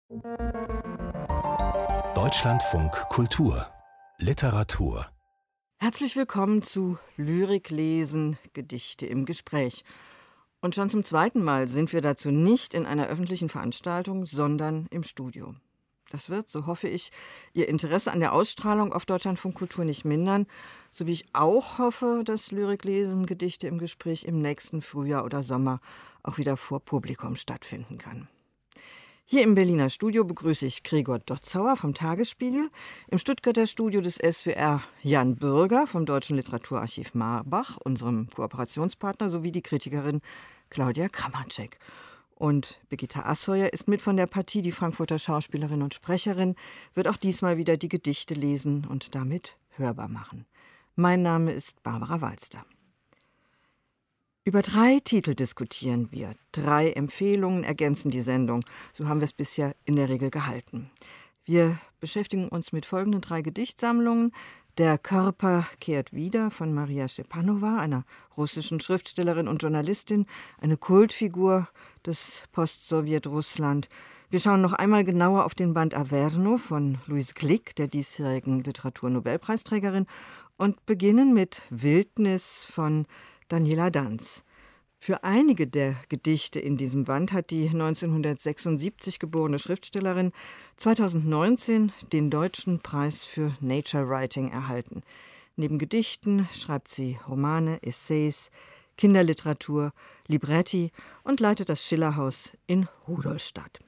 Deutschlandfunk Kultur Literatur. Herzlich willkommen zu Lyrik lesen, Gedichte im Gespräch. Und schon zum zweiten Mal sind wir dazu nicht in einer öffentlichen Veranstaltung, sondern im Studio. Das wird, so hoffe ich, Ihr Interesse an der Ausstrahlung auf Deutschlandfunk Kultur nicht mindern, so wie ich auch hoffe, dass Lyrik lesen, Gedichte im Gespräch im nächsten Frühjahr oder Sommer auch wieder vor Publikum stattfinden kann. Hier im Berliner Studio begrüße ich Gregor Dotzauer vom Tagesspiegel, im Stuttgarter Studio des SWR Jan Bürger vom Deutschen Literaturarchiv Marbach, unserem Kooperationspartner, sowie die Kritikerin Claudia Kramanczek. Und Birgitta Asheuer ist mit von der Partie, die Frankfurter Schauspielerin und Sprecherin, wird auch diesmal wieder die Gedichte lesen und damit hörbar machen. Mein Name ist Barbara Walster. Über 3 Titel diskutieren wir. 3 Empfehlungen ergänzen die Sendung. So haben wir es bisher in der Regel gehalten. Wir beschäftigen uns mit folgenden 3 Gedichtsammlungen. Der Körper kehrt wieder von Maria Schepanowa, einer russischen Schriftstellerin und Journalistin, eine Kultfigur des Post-Sowjet-Russland. Wir schauen noch einmal genauer auf den Band Averno von Louise Glück, der diesjährigen Literaturnobelpreisträgerin, und beginnen mit Wildnis von Daniela Danz. Für einige der Gedichte in diesem Band hat die 1976 geborene Schriftstellerin 2019 den Deutschen Preis für Nature Writing erhalten. Neben Gedichten schreibt sie Romane, Essays, Kinderliteratur, Libretti und leitet das Schillerhaus in Rudolstadt.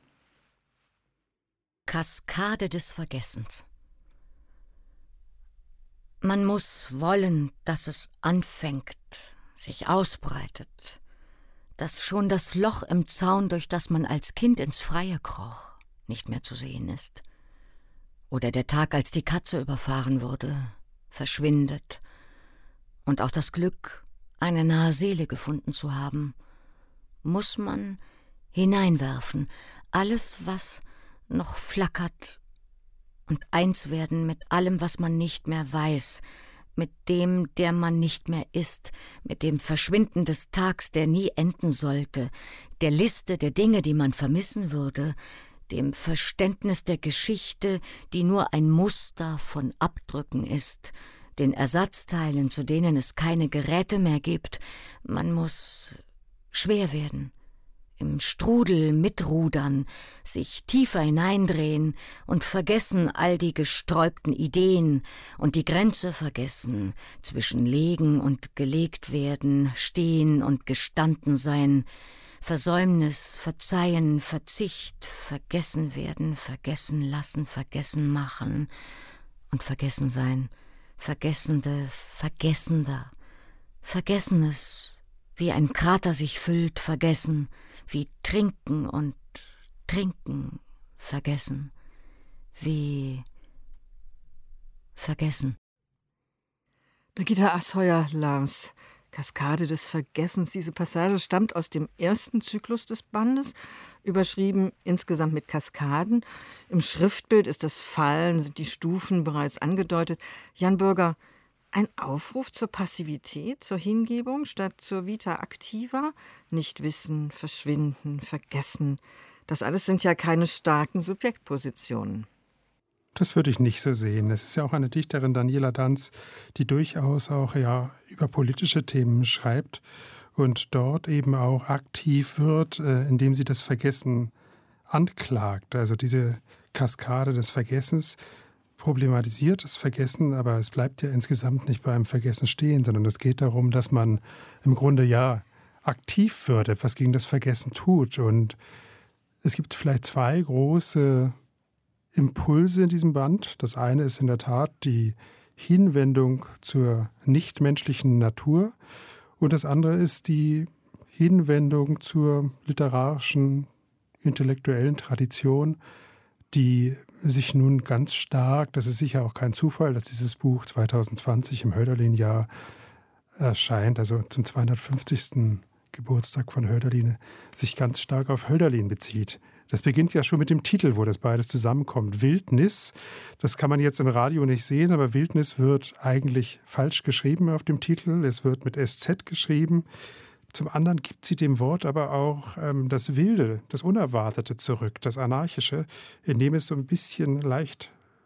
Kaskade des Vergessens. Man muss wollen, dass es anfängt, sich ausbreitet, dass schon das Loch im Zaun, durch das man als Kind ins Freie kroch, nicht mehr zu sehen ist. Oder der Tag, als die Katze überfahren wurde, verschwindet. Und auch das Glück, eine nahe Seele gefunden zu haben, muss man hineinwerfen, alles, was noch flackert, und eins werden mit allem, was man nicht mehr weiß, mit dem, der man nicht mehr ist, mit dem Verschwinden des Tags, der nie enden sollte, der Liste der Dinge, die man vermissen würde, dem Verständnis der Geschichte, die nur ein Muster von Abdrücken ist, den Ersatzteilen, zu denen es keine Geräte mehr gibt. Man muss schwer werden, im Strudel mitrudern, sich tiefer hineindrehen und vergessen all die gesträubten Ideen und die Grenze vergessen zwischen legen und gelegt werden, stehen und gestanden sein, Versäumnis, Verzeihen, Verzicht, vergessen werden, vergessen lassen, vergessen machen und vergessen sein, Vergessende, Vergessender, Vergessenes, wie ein Krater sich füllt, vergessen, wie trinken und trinken, vergessen, wie vergessen. Birgitta Asheuer las Kaskade des Vergessens. Diese Passage stammt aus dem ersten Zyklus des Bandes, überschrieben insgesamt mit Kaskaden. Im Schriftbild ist das Fallen, sind die Stufen bereits angedeutet. Jan Bürger, ein Aufruf zur Passivität, zur Hingebung statt zur Vita activa? Nicht wissen, verschwinden, vergessen. Das alles sind ja keine starken Subjektpositionen. Das würde ich nicht so sehen. Es ist ja auch eine Dichterin, Daniela Danz, die durchaus auch über politische Themen schreibt und dort eben auch aktiv wird, indem sie das Vergessen anklagt. Also diese Kaskade des Vergessens problematisiert das Vergessen, aber es bleibt ja insgesamt nicht beim Vergessen stehen, sondern es geht darum, dass man im Grunde aktiv wird, etwas gegen das Vergessen tut. Und es gibt vielleicht 2 große Impulse in diesem Band. Das eine ist in der Tat die Hinwendung zur nichtmenschlichen Natur und das andere ist die Hinwendung zur literarischen, intellektuellen Tradition, die sich nun ganz stark, das ist sicher auch kein Zufall, dass dieses Buch 2020 im Hölderlin-Jahr erscheint, also zum 250. Geburtstag von Hölderlin, sich ganz stark auf Hölderlin bezieht. Das beginnt ja schon mit dem Titel, wo das beides zusammenkommt. Wildnis, das kann man jetzt im Radio nicht sehen, aber Wildnis wird eigentlich falsch geschrieben auf dem Titel. Es wird mit SZ geschrieben. Zum anderen gibt sie dem Wort aber auch das Wilde, das Unerwartete zurück, das Anarchische, indem es so ein bisschen leicht,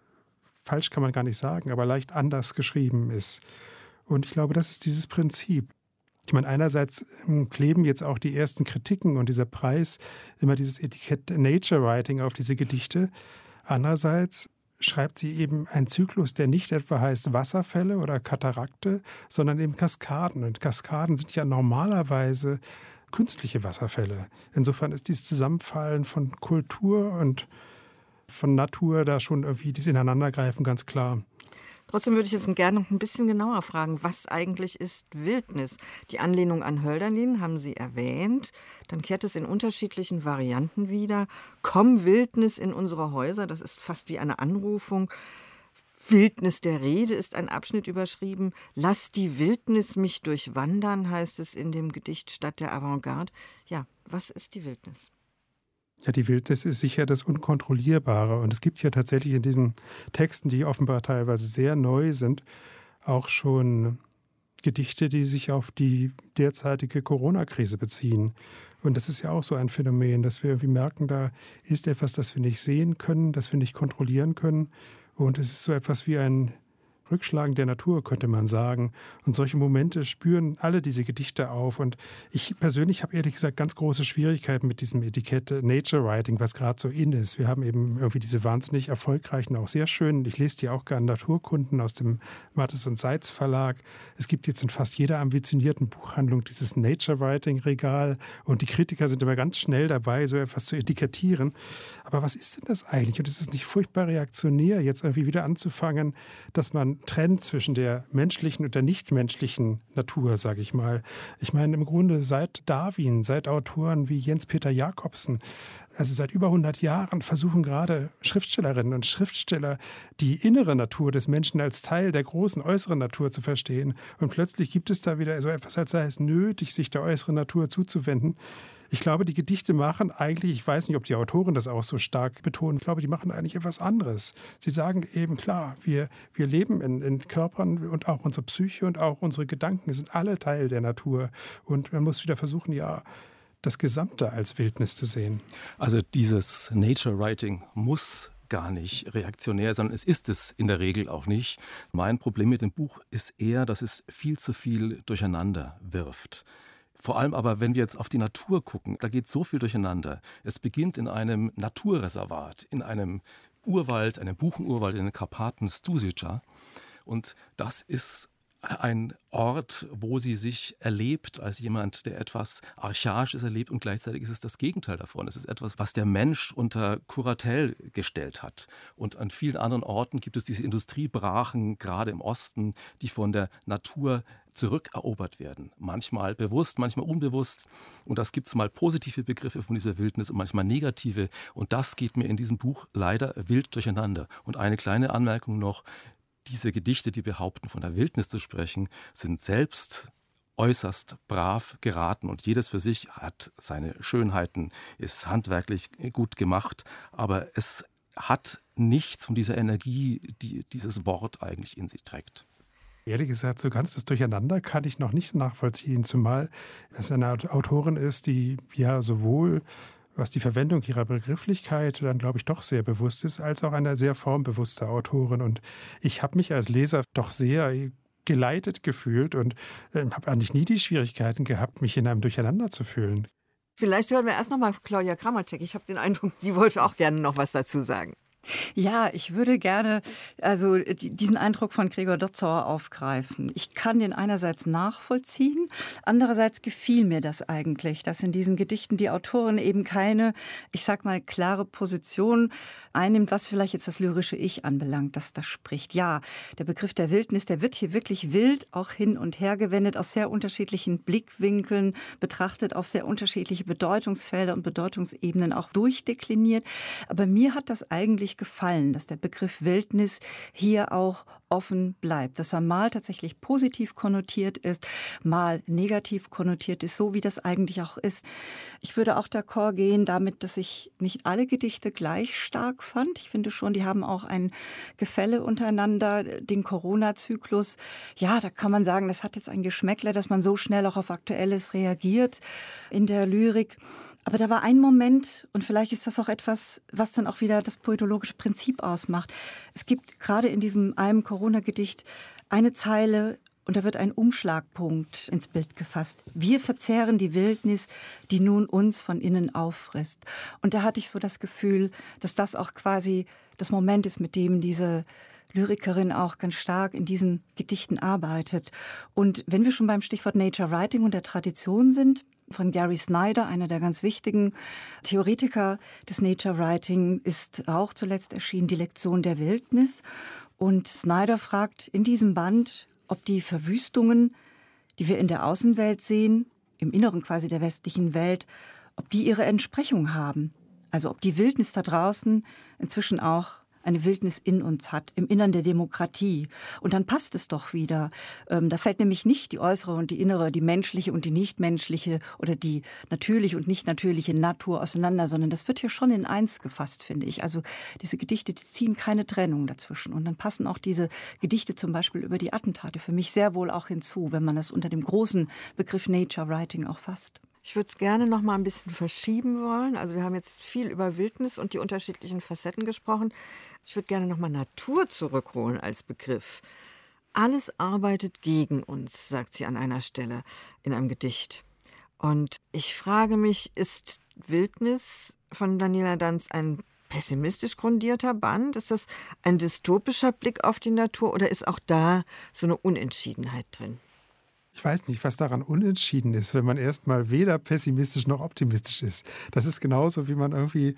falsch kann man gar nicht sagen, aber leicht anders geschrieben ist. Und ich glaube, das ist dieses Prinzip. Ich meine, einerseits kleben jetzt auch die ersten Kritiken und dieser Preis immer dieses Etikett Nature Writing auf diese Gedichte. Andererseits schreibt sie eben einen Zyklus, der nicht etwa heißt Wasserfälle oder Katarakte, sondern eben Kaskaden. Und Kaskaden sind ja normalerweise künstliche Wasserfälle. Insofern ist dieses Zusammenfallen von Kultur und von Natur da schon irgendwie dieses Ineinandergreifen ganz klar. Trotzdem würde ich jetzt gerne noch ein bisschen genauer fragen, was eigentlich ist Wildnis? Die Anlehnung an Hölderlin haben Sie erwähnt. Dann kehrt es in unterschiedlichen Varianten wieder. Komm Wildnis in unsere Häuser, das ist fast wie eine Anrufung. Wildnis der Rede ist ein Abschnitt überschrieben. Lass die Wildnis mich durchwandern, heißt es in dem Gedicht Stadt der Avantgarde. Ja, was ist die Wildnis? Ja, die Wildnis ist sicher das Unkontrollierbare. Und es gibt ja tatsächlich in diesen Texten, die offenbar teilweise sehr neu sind, auch schon Gedichte, die sich auf die derzeitige Corona-Krise beziehen. Und das ist ja auch so ein Phänomen, dass wir irgendwie merken, da ist etwas, das wir nicht sehen können, das wir nicht kontrollieren können. Und es ist so etwas wie ein Rückschlagen der Natur, könnte man sagen. Und solche Momente spüren alle diese Gedichte auf. Und ich persönlich habe ehrlich gesagt ganz große Schwierigkeiten mit diesem Etikett Nature Writing, was gerade so in ist. Wir haben eben irgendwie diese wahnsinnig erfolgreichen, auch sehr schönen, ich lese die auch gerne, Naturkunden aus dem Mattes und Seitz Verlag. Es gibt jetzt in fast jeder ambitionierten Buchhandlung dieses Nature Writing Regal. Und die Kritiker sind immer ganz schnell dabei, so etwas zu etikettieren. Aber was ist denn das eigentlich? Und ist es nicht furchtbar reaktionär, jetzt irgendwie wieder anzufangen, dass man trennt zwischen der menschlichen und der nichtmenschlichen Natur, sage ich mal. Ich meine, im Grunde seit Darwin, seit Autoren wie Jens-Peter Jacobsen, also seit über 100 Jahren versuchen gerade Schriftstellerinnen und Schriftsteller, die innere Natur des Menschen als Teil der großen äußeren Natur zu verstehen. Und plötzlich gibt es da wieder so etwas, als sei es nötig, sich der äußeren Natur zuzuwenden. Ich glaube, die Gedichte machen eigentlich, ich weiß nicht, ob die Autoren das auch so stark betonen, ich glaube, die machen eigentlich etwas anderes. Sie sagen eben, klar, wir leben in Körpern und auch unsere Psyche und auch unsere Gedanken sind alle Teil der Natur. Und man muss wieder versuchen, ja, das Gesamte als Wildnis zu sehen. Also dieses Nature Writing muss gar nicht reaktionär, sondern es ist es in der Regel auch nicht. Mein Problem mit dem Buch ist eher, dass es viel zu viel durcheinander wirft. Vor allem aber, wenn wir jetzt auf die Natur gucken, da geht so viel durcheinander. Es beginnt in einem Naturreservat, in einem Urwald, einem Buchenurwald in den Karpaten Stužica. Und das ist ein Ort, wo sie sich erlebt als jemand, der etwas Archaisches erlebt und gleichzeitig ist es das Gegenteil davon. Es ist etwas, was der Mensch unter Kuratel gestellt hat. Und an vielen anderen Orten gibt es diese Industriebrachen, gerade im Osten, die von der Natur zurückerobert werden. Manchmal bewusst, manchmal unbewusst. Und das gibt es mal positive Begriffe von dieser Wildnis und manchmal negative. Und das geht mir in diesem Buch leider wild durcheinander. Und eine kleine Anmerkung noch. Diese Gedichte, die behaupten, von der Wildnis zu sprechen, sind selbst äußerst brav geraten und jedes für sich hat seine Schönheiten, ist handwerklich gut gemacht, aber es hat nichts von dieser Energie, die dieses Wort eigentlich in sich trägt. Ehrlich gesagt, so ganz das Durcheinander kann ich noch nicht nachvollziehen, zumal es eine Autorin ist, die ja sowohl was die Verwendung ihrer Begrifflichkeit dann, glaube ich, doch sehr bewusst ist, als auch eine sehr formbewusste Autorin. Und ich habe mich als Leser doch sehr geleitet gefühlt und habe eigentlich nie die Schwierigkeiten gehabt, mich in einem Durcheinander zu fühlen. Vielleicht hören wir erst noch mal Claudia Kramarczyk. Ich habe den Eindruck, sie wollte auch gerne noch was dazu sagen. Ja, ich würde gerne diesen Eindruck von Gregor Dotzauer aufgreifen. Ich kann den einerseits nachvollziehen, andererseits gefiel mir das eigentlich, dass in diesen Gedichten die Autorin eben keine, ich sag mal, klare Position einnimmt, was vielleicht jetzt das lyrische Ich anbelangt, dass das spricht. Ja, der Begriff der Wildnis, der wird hier wirklich wild auch hin und her gewendet, aus sehr unterschiedlichen Blickwinkeln betrachtet, auf sehr unterschiedliche Bedeutungsfelder und Bedeutungsebenen auch durchdekliniert. Aber mir hat das eigentlich wirklich gefallen, dass der Begriff Wildnis hier auch offen bleibt, dass er mal tatsächlich positiv konnotiert ist, mal negativ konnotiert ist, so wie das eigentlich auch ist. Ich würde auch d'accord gehen damit, dass ich nicht alle Gedichte gleich stark fand. Ich finde schon, die haben auch ein Gefälle untereinander, den Corona-Zyklus. Ja, da kann man sagen, das hat jetzt ein Geschmäckle, dass man so schnell auch auf Aktuelles reagiert in der Lyrik. Aber da war ein Moment, und vielleicht ist das auch etwas, was dann auch wieder das poetologische Prinzip ausmacht. Es gibt gerade in diesem einem Corona-Gedicht eine Zeile, und da wird ein Umschlagpunkt ins Bild gefasst. Wir verzehren die Wildnis, die nun uns von innen auffrisst. Und da hatte ich so das Gefühl, dass das auch quasi das Moment ist, mit dem diese Lyrikerin auch ganz stark in diesen Gedichten arbeitet. Und wenn wir schon beim Stichwort Nature Writing und der Tradition sind, von Gary Snyder, einer der ganz wichtigen Theoretiker des Nature Writing, ist auch zuletzt erschienen die Lektion der Wildnis. Und Snyder fragt in diesem Band, ob die Verwüstungen, die wir in der Außenwelt sehen, im Inneren quasi der westlichen Welt, ob die ihre Entsprechung haben. Also ob die Wildnis da draußen inzwischen auch eine Wildnis in uns hat, im Innern der Demokratie. Und dann passt es doch wieder. Da fällt nämlich nicht die äußere und die innere, die menschliche und die nichtmenschliche oder die natürliche und nicht natürliche Natur auseinander, sondern das wird hier schon in eins gefasst, finde ich. Also diese Gedichte, die ziehen keine Trennung dazwischen. Und dann passen auch diese Gedichte zum Beispiel über die Attentate für mich sehr wohl auch hinzu, wenn man das unter dem großen Begriff Nature Writing auch fasst. Ich würde es gerne noch mal ein bisschen verschieben wollen. Also wir haben jetzt viel über Wildnis und die unterschiedlichen Facetten gesprochen. Ich würde gerne noch mal Natur zurückholen als Begriff. Alles arbeitet gegen uns, sagt sie an einer Stelle in einem Gedicht. Und ich frage mich, ist Wildnis von Daniela Danz ein pessimistisch grundierter Band? Ist das ein dystopischer Blick auf die Natur oder ist auch da so eine Unentschiedenheit drin? Ich weiß nicht, was daran unentschieden ist, wenn man erstmal weder pessimistisch noch optimistisch ist. Das ist genauso, wie man irgendwie,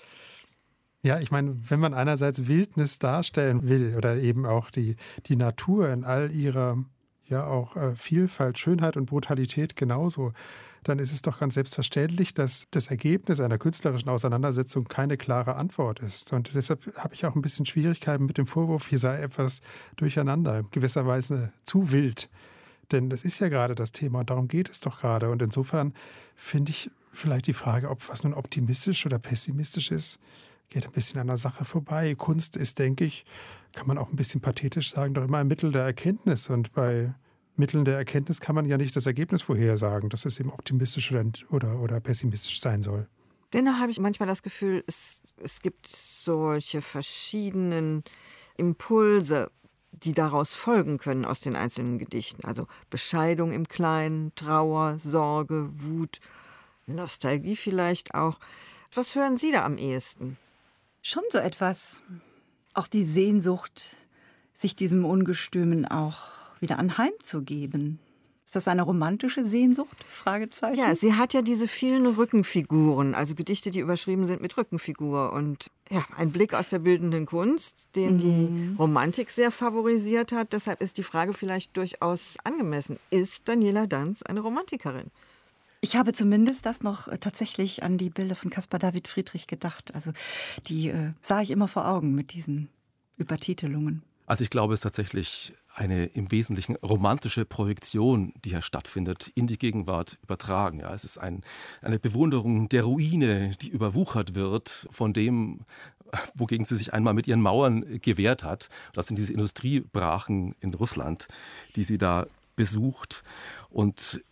ja, ich meine, wenn man einerseits Wildnis darstellen will oder eben auch die Natur in all ihrer, ja auch Vielfalt, Schönheit und Brutalität genauso, dann ist es doch ganz selbstverständlich, dass das Ergebnis einer künstlerischen Auseinandersetzung keine klare Antwort ist. Und deshalb habe ich auch ein bisschen Schwierigkeiten mit dem Vorwurf, hier sei etwas durcheinander, gewisserweise zu wild. Denn das ist ja gerade das Thema und darum geht es doch gerade. Und insofern finde ich vielleicht die Frage, ob was nun optimistisch oder pessimistisch ist, geht ein bisschen an der Sache vorbei. Kunst ist, denke ich, kann man auch ein bisschen pathetisch sagen, doch immer ein Mittel der Erkenntnis. Und bei Mitteln der Erkenntnis kann man ja nicht das Ergebnis vorhersagen, dass es eben optimistisch oder pessimistisch sein soll. Dennoch habe ich manchmal das Gefühl, es gibt solche verschiedenen Impulse, die daraus folgen können aus den einzelnen Gedichten. Also Bescheidung im Kleinen, Trauer, Sorge, Wut, Nostalgie vielleicht auch. Was hören Sie da am ehesten? Schon so etwas. Auch die Sehnsucht, sich diesem Ungestümen auch wieder anheimzugeben. Ist das eine romantische Sehnsucht? Fragezeichen. Ja, sie hat ja diese vielen Rückenfiguren, also Gedichte, die überschrieben sind mit Rückenfigur. Und ja, ein Blick aus der bildenden Kunst, den die Romantik sehr favorisiert hat. Deshalb ist die Frage vielleicht durchaus angemessen. Ist Daniela Danz eine Romantikerin? Ich habe zumindest das noch tatsächlich an die Bilder von Caspar David Friedrich gedacht. Also die sah ich immer vor Augen mit diesen Übertitelungen. Also ich glaube, es ist tatsächlich eine im Wesentlichen romantische Projektion, die hier stattfindet, in die Gegenwart übertragen. Ja, es ist eine Bewunderung der Ruine, die überwuchert wird von dem, wogegen sie sich einmal mit ihren Mauern gewehrt hat. Das sind diese Industriebrachen in Russland, die sie da besucht. Und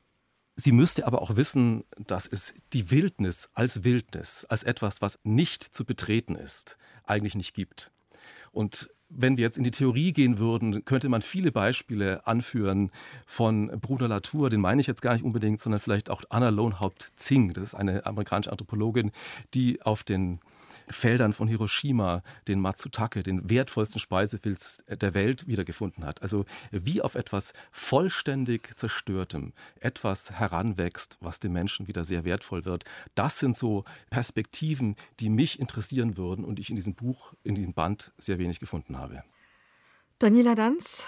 sie müsste aber auch wissen, dass es die Wildnis, als etwas, was nicht zu betreten ist, eigentlich nicht gibt. Und wenn wir jetzt in die Theorie gehen würden, könnte man viele Beispiele anführen von Bruno Latour, den meine ich jetzt gar nicht unbedingt, sondern vielleicht auch Anna Lohnhaupt-Zing. Das ist eine amerikanische Anthropologin, die auf den Feldern von Hiroshima den Matsutake, den wertvollsten Speisepilz der Welt, wiedergefunden hat. Also wie auf etwas vollständig Zerstörtem etwas heranwächst, was dem Menschen wieder sehr wertvoll wird. Das sind so Perspektiven, die mich interessieren würden und ich in diesem Buch, in diesem Band sehr wenig gefunden habe. Daniela Danz,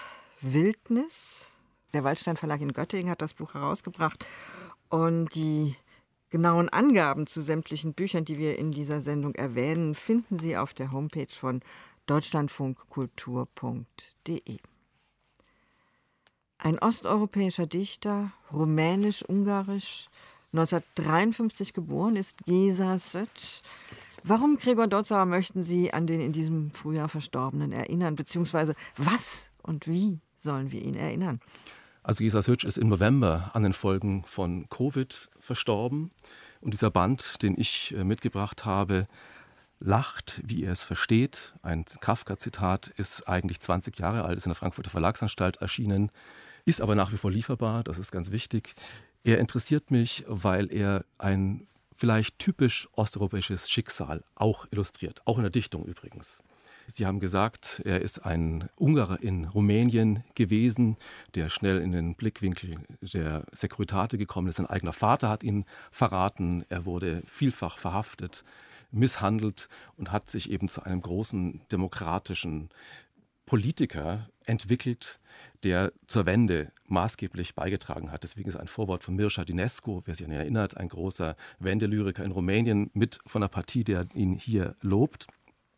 Wildnis. Der Waldstein Verlag in Göttingen hat das Buch herausgebracht. Und die genauen Angaben zu sämtlichen Büchern, die wir in dieser Sendung erwähnen, finden Sie auf der Homepage von deutschlandfunkkultur.de. Ein osteuropäischer Dichter, rumänisch-ungarisch, 1953 geboren, ist Géza Szöcs. Warum, Gregor Dotzauer, möchten Sie an den in diesem Frühjahr Verstorbenen erinnern, beziehungsweise was und wie sollen wir ihn erinnern? Also Géza Szöcs ist im November an den Folgen von Covid verstorben. Und dieser Band, den ich mitgebracht habe, Lacht, wie er es versteht, ein Kafka-Zitat, ist eigentlich 20 Jahre alt, ist in der Frankfurter Verlagsanstalt erschienen, ist aber nach wie vor lieferbar, das ist ganz wichtig. Er interessiert mich, weil er ein vielleicht typisch osteuropäisches Schicksal auch illustriert, auch in der Dichtung übrigens. Sie haben gesagt, er ist ein Ungarer in Rumänien gewesen, der schnell in den Blickwinkel der Securitate gekommen ist. Sein eigener Vater hat ihn verraten, er wurde vielfach verhaftet, misshandelt und hat sich eben zu einem großen demokratischen Politiker entwickelt, der zur Wende maßgeblich beigetragen hat. Deswegen ist ein Vorwort von Mircea Dinescu, wer sich an ihn erinnert, ein großer Wendelyriker in Rumänien, mit von der Partie, der ihn hier lobt.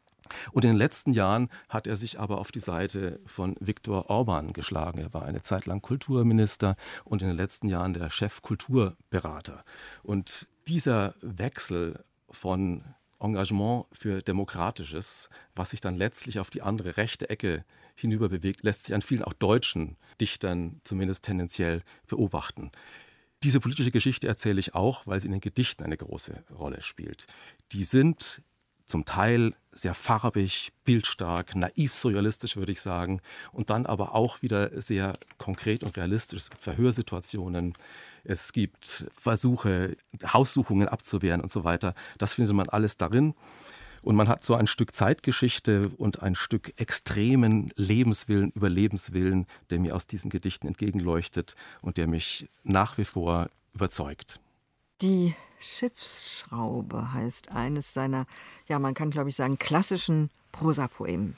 Und in den letzten Jahren hat er sich aber auf die Seite von Viktor Orban geschlagen. Er war eine Zeit lang Kulturminister und in den letzten Jahren der Chef-Kulturberater. Und dieser Wechsel von Engagement für Demokratisches, was sich dann letztlich auf die andere rechte Ecke hinüber bewegt, lässt sich an vielen auch deutschen Dichtern zumindest tendenziell beobachten. Diese politische Geschichte erzähle ich auch, weil sie in den Gedichten eine große Rolle spielt. Die sind zum Teil sehr farbig, bildstark, naiv surrealistisch, würde ich sagen, und dann aber auch wieder sehr konkret und realistisch. Es gibt Verhörsituationen, es gibt Versuche, Haussuchungen abzuwehren und so weiter. Das findet man alles darin. Und man hat so ein Stück Zeitgeschichte und ein Stück extremen Lebenswillen, Überlebenswillen, der mir aus diesen Gedichten entgegenleuchtet und der mich nach wie vor überzeugt. Die Schiffsschraube heißt eines seiner, ja, man kann glaube ich sagen, klassischen Prosapoemen.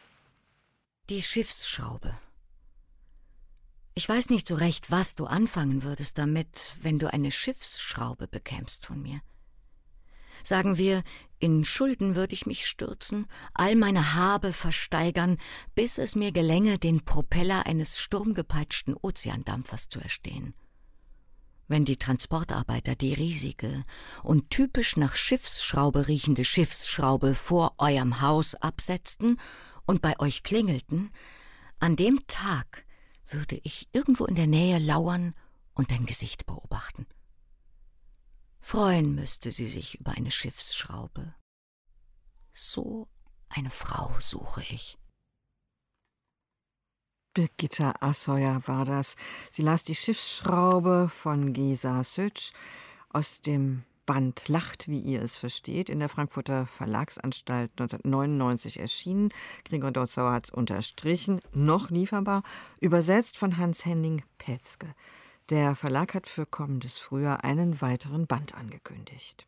Die Schiffsschraube. Ich weiß nicht so recht, was du anfangen würdest damit, wenn du eine Schiffsschraube bekämst von mir. Sagen wir, in Schulden würde ich mich stürzen, all meine Habe versteigern, bis es mir gelänge, den Propeller eines sturmgepeitschten Ozeandampfers zu erstehen. Wenn die Transportarbeiter die riesige und typisch nach Schiffsschraube riechende Schiffsschraube vor eurem Haus absetzten und bei euch klingelten, an dem Tag würde ich irgendwo in der Nähe lauern und dein Gesicht beobachten. Freuen müsste sie sich über eine Schiffsschraube. So eine Frau suche ich. Birgitta Assauer war das. Sie las die Schiffsschraube von Géza Szöcs aus dem Band Lacht, wie ihr es versteht, in der Frankfurter Verlagsanstalt 1999 erschienen. Gregor Dotzauer hat es unterstrichen, noch lieferbar, übersetzt von Hans-Henning Petzke. Der Verlag hat für kommendes Frühjahr einen weiteren Band angekündigt.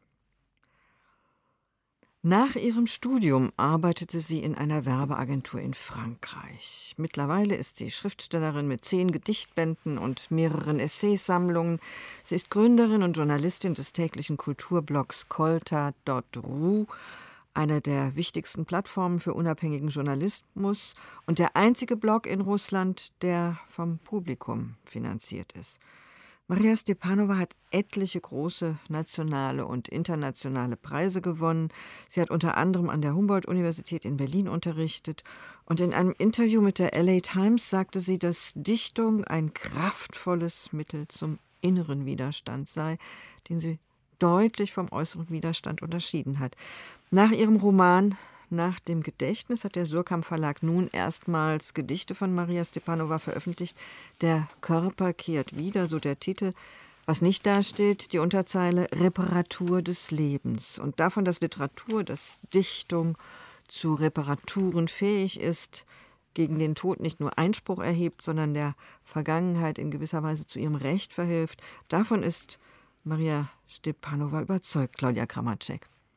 Nach ihrem Studium arbeitete sie in einer Werbeagentur in Frankreich. Mittlerweile ist sie Schriftstellerin mit 10 Gedichtbänden und mehreren Essaysammlungen. Sie ist Gründerin und Journalistin des täglichen Kulturblogs Kolta.ru, einer der wichtigsten Plattformen für unabhängigen Journalismus und der einzige Blog in Russland, der vom Publikum finanziert ist. Maria Stepanova hat etliche große nationale und internationale Preise gewonnen. Sie hat unter anderem an der Humboldt-Universität in Berlin unterrichtet. Und in einem Interview mit der LA Times sagte sie, dass Dichtung ein kraftvolles Mittel zum inneren Widerstand sei, den sie deutlich vom äußeren Widerstand unterschieden hat. Nach ihrem Roman Nach dem Gedächtnis hat der Surkamp Verlag nun erstmals Gedichte von Maria Stepanova veröffentlicht. Der Körper kehrt wieder, so der Titel. Was nicht dasteht, die Unterzeile Reparatur des Lebens. Und davon, dass Literatur, dass Dichtung zu Reparaturen fähig ist, gegen den Tod nicht nur Einspruch erhebt, sondern der Vergangenheit in gewisser Weise zu ihrem Recht verhilft. Davon ist Maria Stepanova überzeugt, Claudia Kramatschek.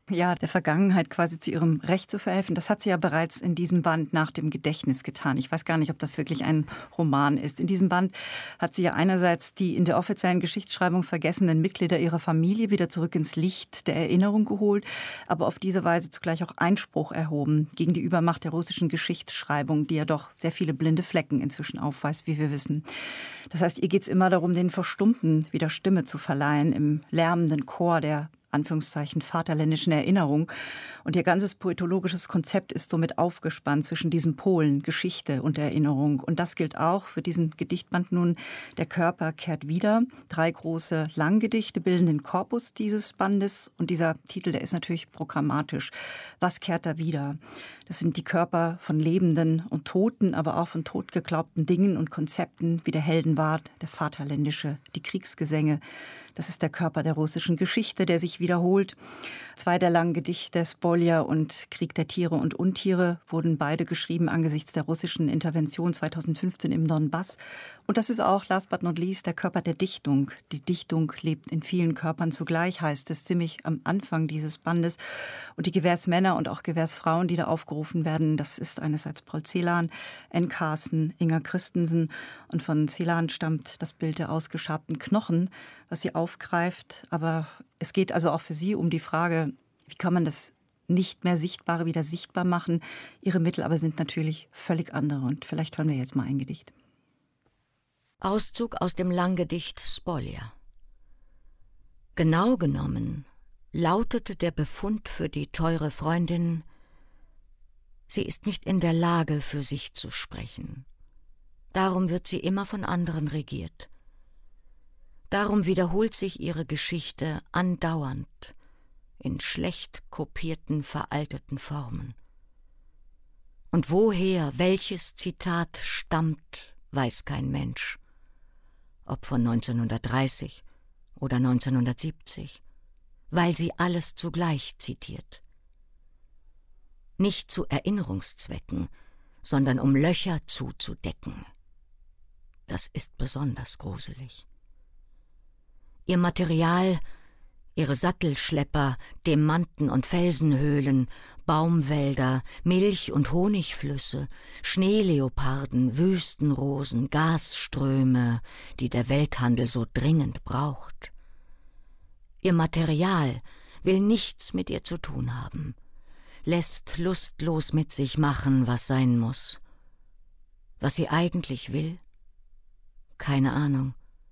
Ja, der Vergangenheit quasi zu ihrem Recht zu verhelfen. Das hat sie ja bereits in diesem Band Nach dem Gedächtnis getan. Ich weiß gar nicht, ob das wirklich ein Roman ist. In diesem Band hat sie ja einerseits die in der offiziellen Geschichtsschreibung vergessenen Mitglieder ihrer Familie wieder zurück ins Licht der Erinnerung geholt, aber auf diese Weise zugleich auch Einspruch erhoben gegen die Übermacht der russischen Geschichtsschreibung, die ja doch sehr viele blinde Flecken inzwischen aufweist, wie wir wissen. Das heißt, ihr geht es immer darum, den Verstummten wieder Stimme zu verleihen im lärmenden Chor der Anführungszeichen vaterländischen Erinnerung. Und ihr ganzes poetologisches Konzept ist somit aufgespannt zwischen diesen Polen, Geschichte und Erinnerung. Und das gilt auch für diesen Gedichtband nun. Der Körper kehrt wieder. 3 große Langgedichte bilden den Korpus dieses Bandes. Und dieser Titel, der ist natürlich programmatisch. Was kehrt da wieder? Das sind die Körper von Lebenden und Toten, aber auch von totgeglaubten Dingen und Konzepten wie der Heldenwart, der Vaterländische, die Kriegsgesänge. Das ist der Körper der russischen Geschichte, der sich wiederholt. 2 der langen Gedichte, Spolia und Krieg der Tiere und Untiere, wurden beide geschrieben angesichts der russischen Intervention 2015 im Donbass. Und das ist auch, last but not least, der Körper der Dichtung. Die Dichtung lebt in vielen Körpern zugleich, heißt es ziemlich am Anfang dieses Bandes. Und die Gewährsmänner und auch Gewährsfrauen, die da aufgerufen werden, das ist einerseits Paul Celan, N. Carsten, Inga Christensen. Und von Celan stammt das Bild der ausgeschabten Knochen, was sie aufgreift. Aber es geht also auch für sie um die Frage, wie kann man das nicht mehr Sichtbare wieder sichtbar machen. Ihre Mittel aber sind natürlich völlig andere. Und vielleicht hören wir jetzt mal ein Gedicht. Auszug aus dem Langgedicht Spolia. Genau genommen lautete der Befund für die teure Freundin: Sie ist nicht in der Lage, für sich zu sprechen. Darum wird sie immer von anderen regiert. Darum wiederholt sich ihre Geschichte andauernd in schlecht kopierten, veralteten Formen. Und woher welches Zitat stammt, weiß kein Mensch. Ob von 1930 oder 1970, weil sie alles zugleich zitiert. Nicht zu Erinnerungszwecken, sondern um Löcher zuzudecken. Das ist besonders gruselig. Ihr Material, ihre Sattelschlepper, Demanten und Felsenhöhlen, Baumwälder, Milch- und Honigflüsse, Schneeleoparden, Wüstenrosen, Gasströme, die der Welthandel so dringend braucht. Ihr Material will nichts mit ihr zu tun haben, lässt lustlos mit sich machen, was sein muss. Was sie eigentlich will? Keine Ahnung.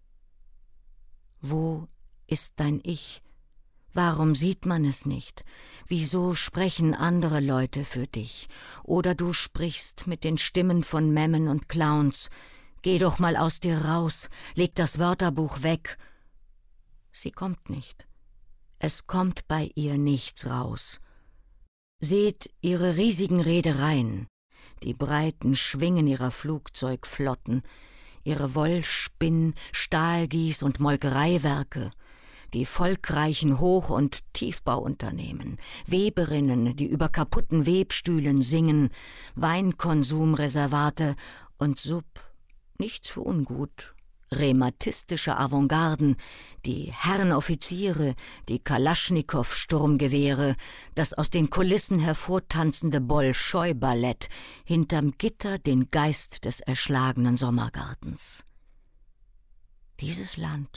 Wo ist dein Ich? Warum sieht man es nicht? Wieso sprechen andere Leute für dich? Oder du sprichst mit den Stimmen von Memmen und Clowns. Geh doch mal aus dir raus, leg das Wörterbuch weg. Sie kommt nicht. Es kommt bei ihr nichts raus. Seht ihre riesigen Reedereien, die breiten Schwingen ihrer Flugzeugflotten, ihre Wollspinn-, Stahlgieß- und Molkereiwerke, die volkreichen Hoch- und Tiefbauunternehmen, Weberinnen, die über kaputten Webstühlen singen, Weinkonsumreservate und nichts für ungut, rheumatistische Avantgarden, die Herrenoffiziere, die Kalaschnikow-Sturmgewehre, das aus den Kulissen hervortanzende Bolschoi-Ballett, hinterm Gitter den Geist des erschlagenen Sommergartens. Dieses Land,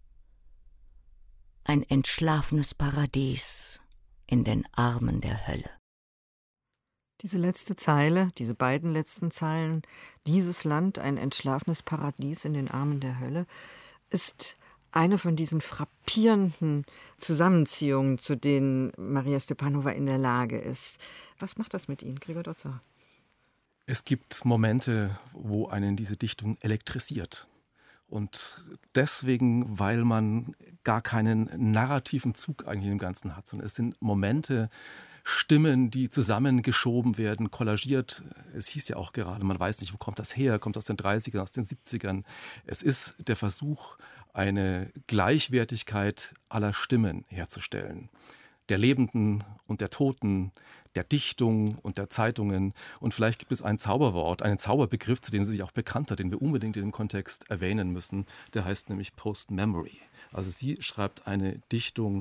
ein entschlafenes Paradies in den Armen der Hölle. Diese letzte Zeile, diese beiden letzten Zeilen, dieses Land, ein entschlafenes Paradies in den Armen der Hölle, ist eine von diesen frappierenden Zusammenziehungen, zu denen Maria Stepanova in der Lage ist. Was macht das mit Ihnen, Gregor Dotzauer? Es gibt Momente, wo einen diese Dichtung elektrisiert. Und deswegen, weil man gar keinen narrativen Zug eigentlich im Ganzen hat, sondern es sind Momente, Stimmen, die zusammengeschoben werden, kollagiert. Es hieß ja auch gerade, man weiß nicht, wo kommt das her, kommt aus den 30ern, aus den 70ern. Es ist der Versuch, eine Gleichwertigkeit aller Stimmen herzustellen. Der Lebenden und der Toten, der Dichtung und der Zeitungen. Und vielleicht gibt es ein Zauberwort, einen Zauberbegriff, zu dem sie sich auch bekannt hat, den wir unbedingt in dem Kontext erwähnen müssen. Der heißt nämlich Post-Memory. Also sie schreibt eine Dichtung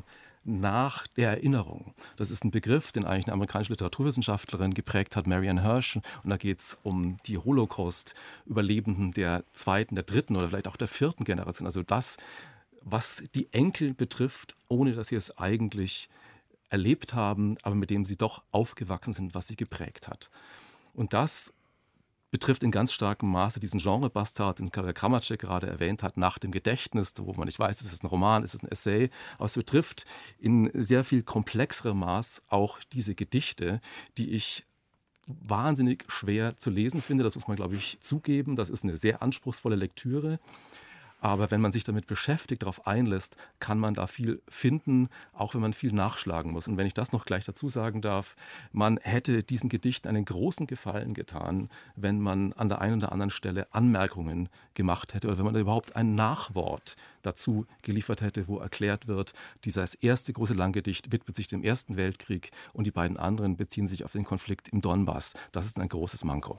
nach der Erinnerung. Das ist ein Begriff, den eigentlich eine amerikanische Literaturwissenschaftlerin geprägt hat, Marianne Hirsch. Und da geht es um die Holocaust-Überlebenden der 2., der 3. oder vielleicht auch der 4. Generation. Also das, was die Enkel betrifft, ohne dass sie es eigentlich erlebt haben, aber mit dem sie doch aufgewachsen sind, was sie geprägt hat. Und das betrifft in ganz starkem Maße diesen Genrebastard, den Kramatschek gerade erwähnt hat, nach dem Gedächtnis, wo man nicht weiß, ist es ein Roman, ist es ein Essay, aber es betrifft in sehr viel komplexerem Maß auch diese Gedichte, die ich wahnsinnig schwer zu lesen finde. Das muss man, glaube ich, zugeben. Das ist eine sehr anspruchsvolle Lektüre. Aber wenn man sich damit beschäftigt, darauf einlässt, kann man da viel finden, auch wenn man viel nachschlagen muss. Und wenn ich das noch gleich dazu sagen darf, man hätte diesen Gedichten einen großen Gefallen getan, wenn man an der einen oder anderen Stelle Anmerkungen gemacht hätte oder wenn man überhaupt ein Nachwort dazu geliefert hätte, wo erklärt wird, dieses erste große Langgedicht widmet sich dem Ersten Weltkrieg und die beiden anderen beziehen sich auf den Konflikt im Donbass. Das ist ein großes Manko.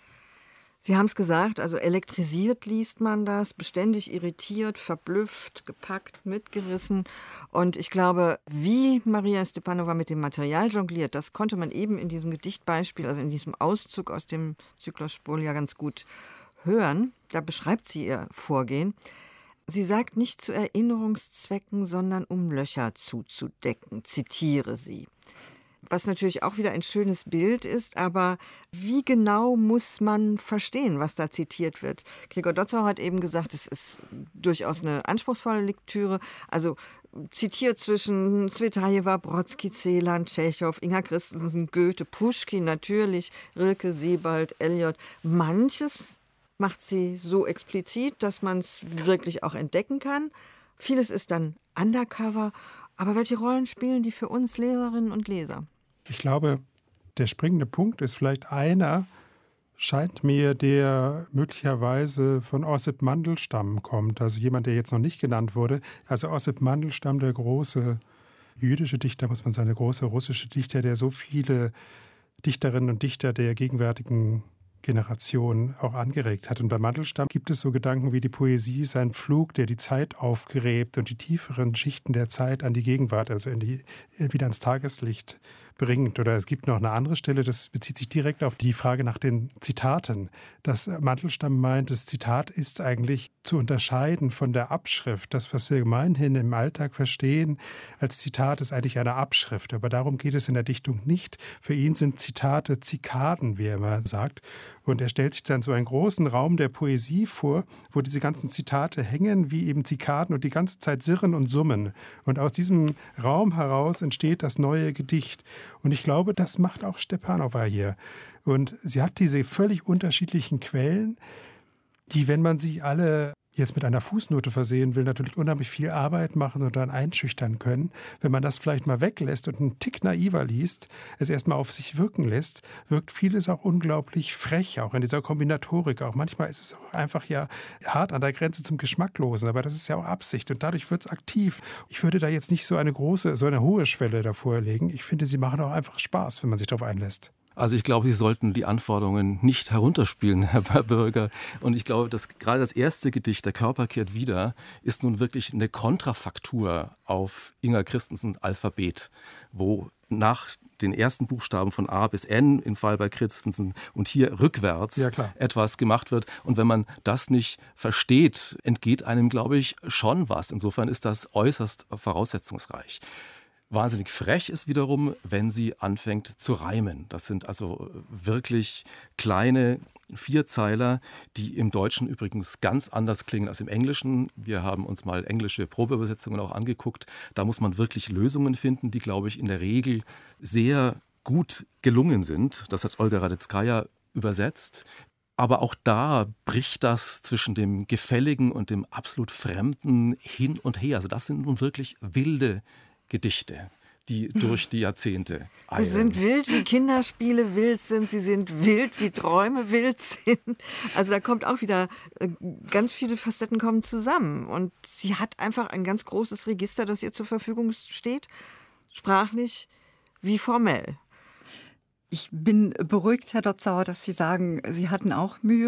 Sie haben es gesagt, also elektrisiert liest man das, beständig irritiert, verblüfft, gepackt, mitgerissen. Und ich glaube, wie Maria Stepanova mit dem Material jongliert, das konnte man eben in diesem Gedichtbeispiel, also in diesem Auszug aus dem Zyklus Spolia ganz gut hören. Da beschreibt sie ihr Vorgehen. Sie sagt nicht zu Erinnerungszwecken, sondern um Löcher zuzudecken, zitiere sie. Was natürlich auch wieder ein schönes Bild ist, aber wie genau muss man verstehen, was da zitiert wird? Gregor Dotzauer hat eben gesagt, es ist durchaus eine anspruchsvolle Lektüre, also zitiert zwischen Tsvetajewa, Brodsky, Celan, Tschechow, Inga Christensen, Goethe, Puschkin natürlich, Rilke, Sebald, Eliot. Manches macht sie so explizit, dass man es wirklich auch entdecken kann. Vieles ist dann undercover. Aber welche Rollen spielen die für uns Leserinnen und Leser? Ich glaube, der springende Punkt ist vielleicht einer, scheint mir, der möglicherweise von Ossip Mandelstam kommt. Also jemand, der jetzt noch nicht genannt wurde. Also Ossip Mandelstam, der große jüdische Dichter, muss man sagen, der große russische Dichter, der so viele Dichterinnen und Dichter der gegenwärtigen Generation auch angeregt hat. Und bei Mandelstam gibt es so Gedanken wie die Poesie ist ein Pflug, der die Zeit aufgräbt und die tieferen Schichten der Zeit an die Gegenwart, also wieder ans Tageslicht bringt. Oder es gibt noch eine andere Stelle, das bezieht sich direkt auf die Frage nach den Zitaten, dass Mandelstam meint, das Zitat ist eigentlich zu unterscheiden von der Abschrift. Das, was wir gemeinhin im Alltag verstehen als Zitat, ist eigentlich eine Abschrift. Aber darum geht es in der Dichtung nicht. Für ihn sind Zitate Zikaden, wie er immer sagt. Und er stellt sich dann so einen großen Raum der Poesie vor, wo diese ganzen Zitate hängen, wie eben Zikaden und die ganze Zeit sirren und summen. Und aus diesem Raum heraus entsteht das neue Gedicht. Und ich glaube, das macht auch Stepanova hier. Und sie hat diese völlig unterschiedlichen Quellen, die, wenn man sie alle jetzt mit einer Fußnote versehen will, natürlich unheimlich viel Arbeit machen und dann einschüchtern können. Wenn man das vielleicht mal weglässt und einen Tick naiver liest, es erstmal auf sich wirken lässt, wirkt vieles auch unglaublich frech, auch in dieser Kombinatorik. Auch manchmal ist es auch einfach ja hart an der Grenze zum Geschmacklosen, aber das ist ja auch Absicht und dadurch wird es aktiv. Ich würde da jetzt nicht so eine hohe Schwelle davor legen. Ich finde, sie machen auch einfach Spaß, wenn man sich darauf einlässt. Also ich glaube, Sie sollten die Anforderungen nicht herunterspielen, Herr Bürger. Und ich glaube, dass gerade das erste Gedicht, Der Körper kehrt wieder, ist nun wirklich eine Kontrafaktur auf Inga Christensens Alphabet, wo nach den ersten Buchstaben von A bis N im Fall bei Christensen und hier rückwärts etwas gemacht wird. Und wenn man das nicht versteht, entgeht einem, glaube ich, schon was. Insofern ist das äußerst voraussetzungsreich. Wahnsinnig frech ist wiederum, wenn sie anfängt zu reimen. Das sind also wirklich kleine Vierzeiler, die im Deutschen übrigens ganz anders klingen als im Englischen. Wir haben uns mal englische Probeübersetzungen auch angeguckt. Da muss man wirklich Lösungen finden, die, glaube ich, in der Regel sehr gut gelungen sind. Das hat Olga Radetzkaja übersetzt. Aber auch da bricht das zwischen dem Gefälligen und dem absolut Fremden hin und her. Also das sind nun wirklich wilde Gedichte, die durch die Jahrzehnte eilen. Sie sind wild, wie Kinderspiele wild sind. Sie sind wild, wie Träume wild sind. Also da kommt auch wieder, ganz viele Facetten kommen zusammen. Und sie hat einfach ein ganz großes Register, das ihr zur Verfügung steht, sprachlich wie formell. Ich bin beruhigt, Herr Dotzauer, dass Sie sagen, Sie hatten auch Mühe.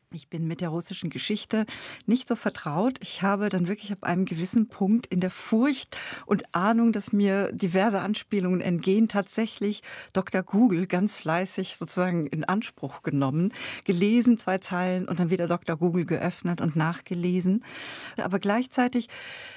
Ich bin mit der russischen Geschichte nicht so vertraut. Ich habe dann wirklich ab einem gewissen Punkt in der Furcht und Ahnung, dass mir diverse Anspielungen entgehen, tatsächlich Dr. Google ganz fleißig sozusagen in Anspruch genommen, gelesen 2 Zeilen und dann wieder Dr. Google geöffnet und nachgelesen. Aber gleichzeitig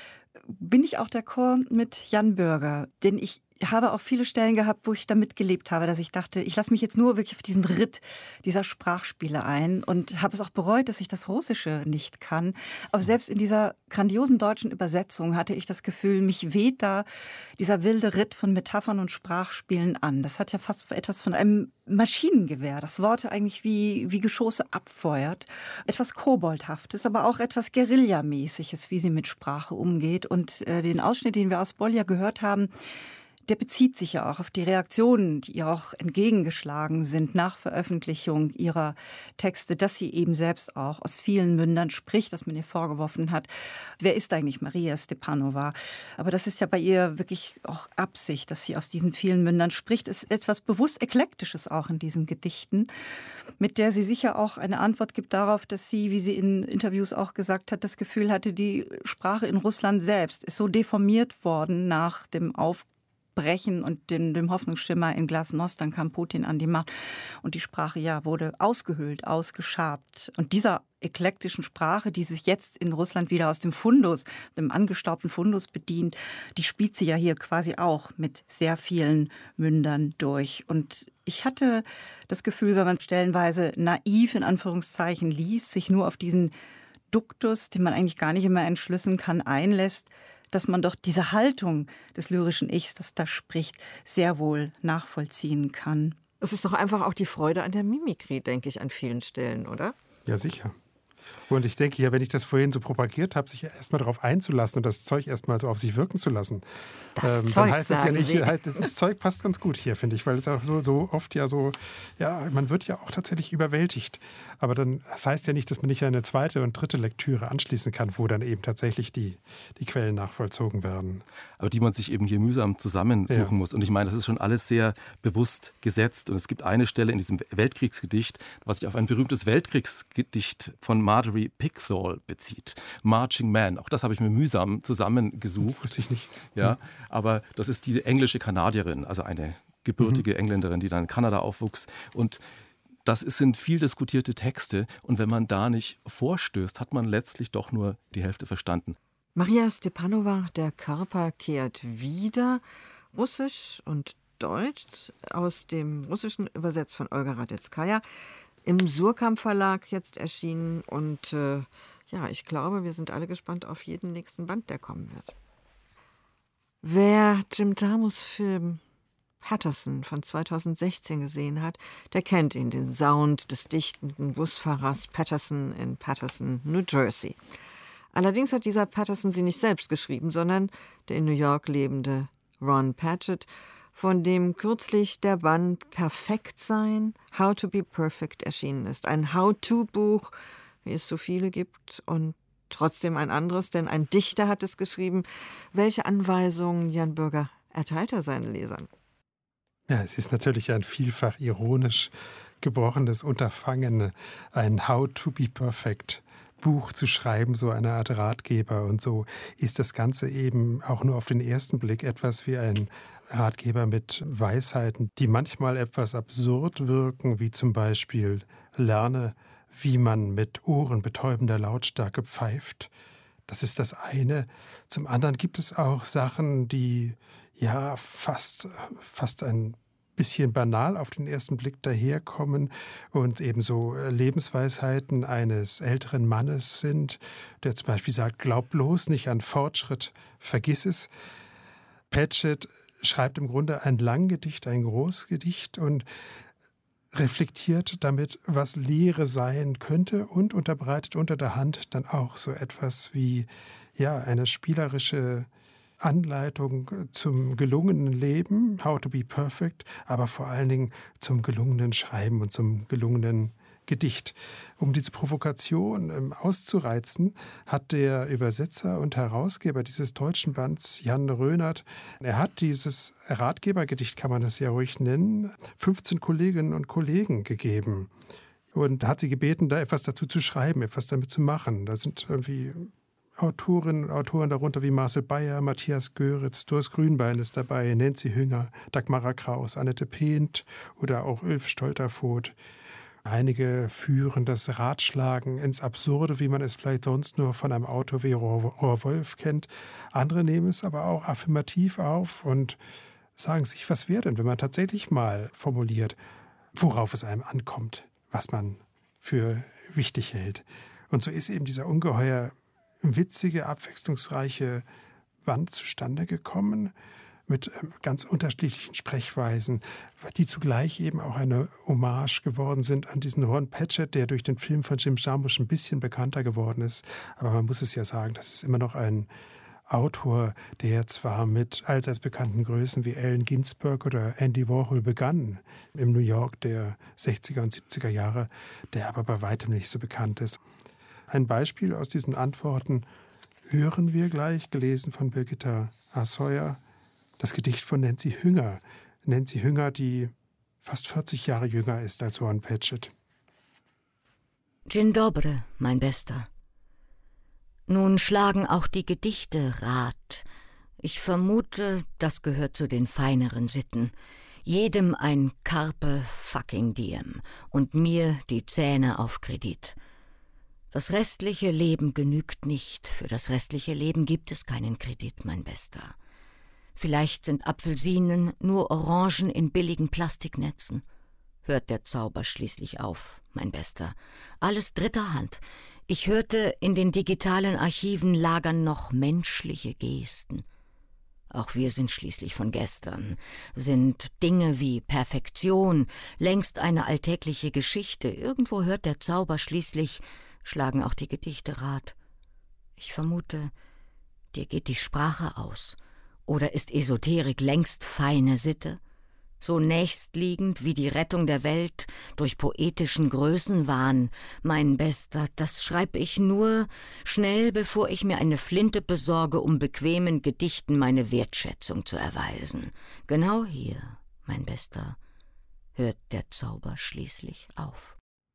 bin ich auch d'accord mit Jan Börger, denn ich habe auch viele Stellen gehabt, wo ich damit gelebt habe, dass ich dachte, ich lasse mich jetzt nur wirklich auf diesen Ritt dieser Sprachspiele ein und habe es auch bereut, dass ich das Russische nicht kann. Aber selbst in dieser grandiosen deutschen Übersetzung hatte ich das Gefühl, mich weht da dieser wilde Ritt von Metaphern und Sprachspielen an. Das hat ja fast etwas von einem Maschinengewehr, das Worte eigentlich wie Geschosse abfeuert. Etwas Koboldhaftes, aber auch etwas Guerillamäßiges, wie sie mit Sprache umgeht. Und den Ausschnitt, den wir aus Bolja gehört haben, der bezieht sich ja auch auf die Reaktionen, die ihr auch entgegengeschlagen sind nach Veröffentlichung ihrer Texte, dass sie eben selbst auch aus vielen Mündern spricht, dass man ihr vorgeworfen hat, wer ist eigentlich Maria Stepanova? Aber das ist ja bei ihr wirklich auch Absicht, dass sie aus diesen vielen Mündern spricht. Es ist etwas bewusst Eklektisches auch in diesen Gedichten, mit der sie sicher auch eine Antwort gibt darauf, dass sie, wie sie in Interviews auch gesagt hat, das Gefühl hatte, die Sprache in Russland selbst ist so deformiert worden nach dem Aufbrechen und dem Hoffnungsschimmer in Glasnost. Dann kam Putin an die Macht und die Sprache wurde ausgehöhlt, ausgeschabt. Und dieser eklektischen Sprache, die sich jetzt in Russland wieder aus dem Fundus, dem angestaubten Fundus bedient, die spielt sie ja hier quasi auch mit sehr vielen Mündern durch. Und ich hatte das Gefühl, wenn man stellenweise naiv in Anführungszeichen liest, sich nur auf diesen Duktus, den man eigentlich gar nicht immer entschlüsseln kann, einlässt, dass man doch diese Haltung des lyrischen Ichs, das da spricht, sehr wohl nachvollziehen kann. Es ist doch einfach auch die Freude an der Mimikrie, denke ich, an vielen Stellen, oder? Ja, sicher. Und ich denke ja, wenn ich das vorhin so propagiert habe, sich erstmal darauf einzulassen und das Zeug erstmal so auf sich wirken zu lassen, das Zeug, dann heißt das ja sagen nicht, Sie. das Zeug passt ganz gut hier, finde ich, weil es auch so oft man wird ja auch tatsächlich überwältigt. Aber das heißt ja nicht, dass man nicht eine zweite und dritte Lektüre anschließen kann, wo dann eben tatsächlich die Quellen nachvollzogen werden. Aber die man sich eben hier mühsam zusammensuchen muss. Und ich meine, das ist schon alles sehr bewusst gesetzt. Und es gibt eine Stelle in diesem Weltkriegsgedicht, was sich auf ein berühmtes Weltkriegsgedicht von Marjorie Pickthall bezieht. Marching Man. Auch das habe ich mir mühsam zusammengesucht. Wusste ich nicht. Ja, aber das ist die englische Kanadierin, also eine gebürtige Engländerin, die dann in Kanada aufwuchs. Und das sind viel diskutierte Texte. Und wenn man da nicht vorstößt, hat man letztlich doch nur die Hälfte verstanden. Maria Stepanova, der Körper kehrt wieder. Russisch und Deutsch, aus dem Russischen übersetzt von Olga Radetzkaja. Im Surkamp Verlag jetzt erschienen. Und ich glaube, wir sind alle gespannt auf jeden nächsten Band, der kommen wird. Wer Jim Jarmuschs Film Patterson von 2016 gesehen hat, der kennt ihn, den Sound des dichtenden Busfahrers Patterson in Patterson, New Jersey. Allerdings hat dieser Patterson sie nicht selbst geschrieben, sondern der in New York lebende Ron Patchett, von dem kürzlich der Band Perfekt sein, How to be Perfect erschienen ist. Ein How-to-Buch, wie es so viele gibt, und trotzdem ein anderes, denn ein Dichter hat es geschrieben. Welche Anweisungen, Jan Börger, erteilt er seinen Lesern? Ja, es ist natürlich ein vielfach ironisch gebrochenes Unterfangen, ein How to be Perfect Buch zu schreiben, so eine Art Ratgeber. Und so ist das Ganze eben auch nur auf den ersten Blick etwas wie ein Ratgeber mit Weisheiten, die manchmal etwas absurd wirken, wie zum Beispiel: Lerne, wie man mit ohrenbetäubender Lautstärke pfeift. Das ist das eine. Zum anderen gibt es auch Sachen, die fast ein bisschen banal auf den ersten Blick daherkommen und ebenso Lebensweisheiten eines älteren Mannes sind, der zum Beispiel sagt: Glaub bloß nicht an Fortschritt, vergiss es. Patchett schreibt im Grunde ein Langgedicht, ein Großgedicht und reflektiert damit, was Lehre sein könnte, und unterbreitet unter der Hand dann auch so etwas wie eine spielerische Anleitung zum gelungenen Leben, How to be Perfect, aber vor allen Dingen zum gelungenen Schreiben und zum gelungenen Gedicht. Um diese Provokation auszureizen, hat der Übersetzer und Herausgeber dieses deutschen Bands, Jan Rönert, er hat dieses Ratgebergedicht, kann man das ja ruhig nennen, 15 Kolleginnen und Kollegen gegeben. und hat sie gebeten, da etwas dazu zu schreiben, etwas damit zu machen. Da sind irgendwie Autorinnen und Autoren darunter wie Marcel Beyer, Matthias Göritz, Doris Grünbein ist dabei, Nancy Hünger, Dagmara Kraus, Annette Pehnt oder auch Ulf Stolterfoht. Einige führen das Ratschlagen ins Absurde, wie man es vielleicht sonst nur von einem Autor wie Rohr Wolf kennt. Andere nehmen es aber auch affirmativ auf und sagen sich, was wäre denn, wenn man tatsächlich mal formuliert, worauf es einem ankommt, was man für wichtig hält. Und so ist eben dieser ungeheuer witzige, abwechslungsreiche Band zustande gekommen, mit ganz unterschiedlichen Sprechweisen, die zugleich eben auch eine Hommage geworden sind an diesen Ron Patchett, der durch den Film von Jim Jarmusch ein bisschen bekannter geworden ist. Aber man muss es ja sagen, das ist immer noch ein Autor, der zwar mit allseits bekannten Größen wie Allen Ginsberg oder Andy Warhol begann, im New York der 60er und 70er Jahre, der aber bei weitem nicht so bekannt ist. Ein Beispiel aus diesen Antworten hören wir gleich, gelesen von Birgitta Assauer, das Gedicht von Nancy Hünger. Nancy Hünger, die fast 40 Jahre jünger ist als Ron Patchett. Dzień dobry, mein Bester. Nun schlagen auch die Gedichte Rat. Ich vermute, das gehört zu den feineren Sitten. Jedem ein Carpe fucking diem und mir die Zähne auf Kredit. Das restliche Leben genügt nicht. Für das restliche Leben gibt es keinen Kredit, mein Bester. Vielleicht sind Apfelsinen nur Orangen in billigen Plastiknetzen. Hört der Zauber schließlich auf, mein Bester. Alles dritter Hand. Ich hörte, in den digitalen Archiven lagern noch menschliche Gesten. Auch wir sind schließlich von gestern, sind Dinge wie Perfektion längst eine alltägliche Geschichte. Irgendwo hört der Zauber schließlich, schlagen auch die Gedichte Rat. Ich vermute, dir geht die Sprache aus. Oder ist Esoterik längst feine Sitte? So nächstliegend wie die Rettung der Welt durch poetischen Größenwahn, mein Bester, das schreib ich nur schnell, bevor ich mir eine Flinte besorge, um bequemen Gedichten meine Wertschätzung zu erweisen. Genau hier, mein Bester, hört der Zauber schließlich auf.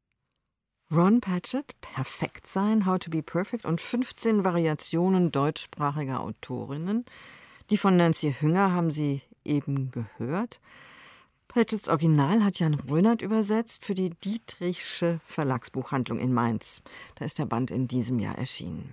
Ron Patchett, Perfekt sein, How to be Perfect und 15 Variationen deutschsprachiger Autorinnen. Die von Nancy Hünger haben Sie eben gehört. Patchetts Original hat Jan Rönert übersetzt für die Dietrichsche Verlagsbuchhandlung in Mainz. Da ist der Band in diesem Jahr erschienen.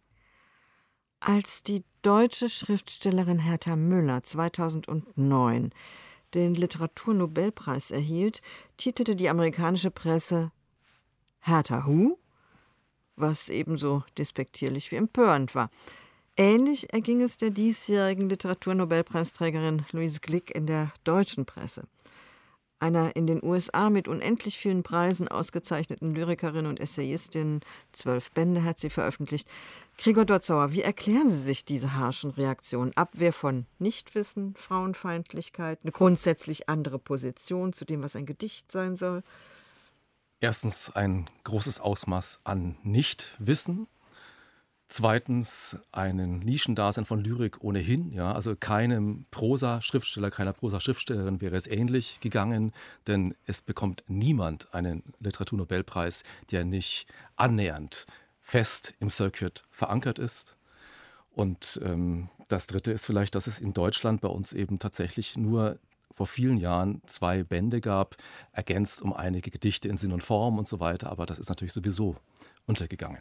Als die deutsche Schriftstellerin Hertha Müller 2009 den Literaturnobelpreis erhielt, titelte die amerikanische Presse Hertha Who, was ebenso despektierlich wie empörend war. Ähnlich erging es der diesjährigen Literaturnobelpreisträgerin Louise Glück in der deutschen Presse. Einer in den USA mit unendlich vielen Preisen ausgezeichneten Lyrikerin und Essayistin, 12 Bände hat sie veröffentlicht. Gregor Dotzauer, wie erklären Sie sich diese harschen Reaktionen? Abwehr von Nichtwissen, Frauenfeindlichkeit, eine grundsätzlich andere Position zu dem, was ein Gedicht sein soll? Erstens ein großes Ausmaß an Nichtwissen. Zweitens ein Nischendasein von Lyrik ohnehin. Ja, also keinem Prosa-Schriftsteller, keiner Prosa-Schriftstellerin wäre es ähnlich gegangen, denn es bekommt niemand einen Literaturnobelpreis, der nicht annähernd fest im Circuit verankert ist. Und das Dritte ist vielleicht, dass es in Deutschland bei uns eben tatsächlich nur vor vielen Jahren 2 Bände gab, ergänzt um einige Gedichte in Sinn und Form und so weiter. Aber das ist natürlich sowieso untergegangen.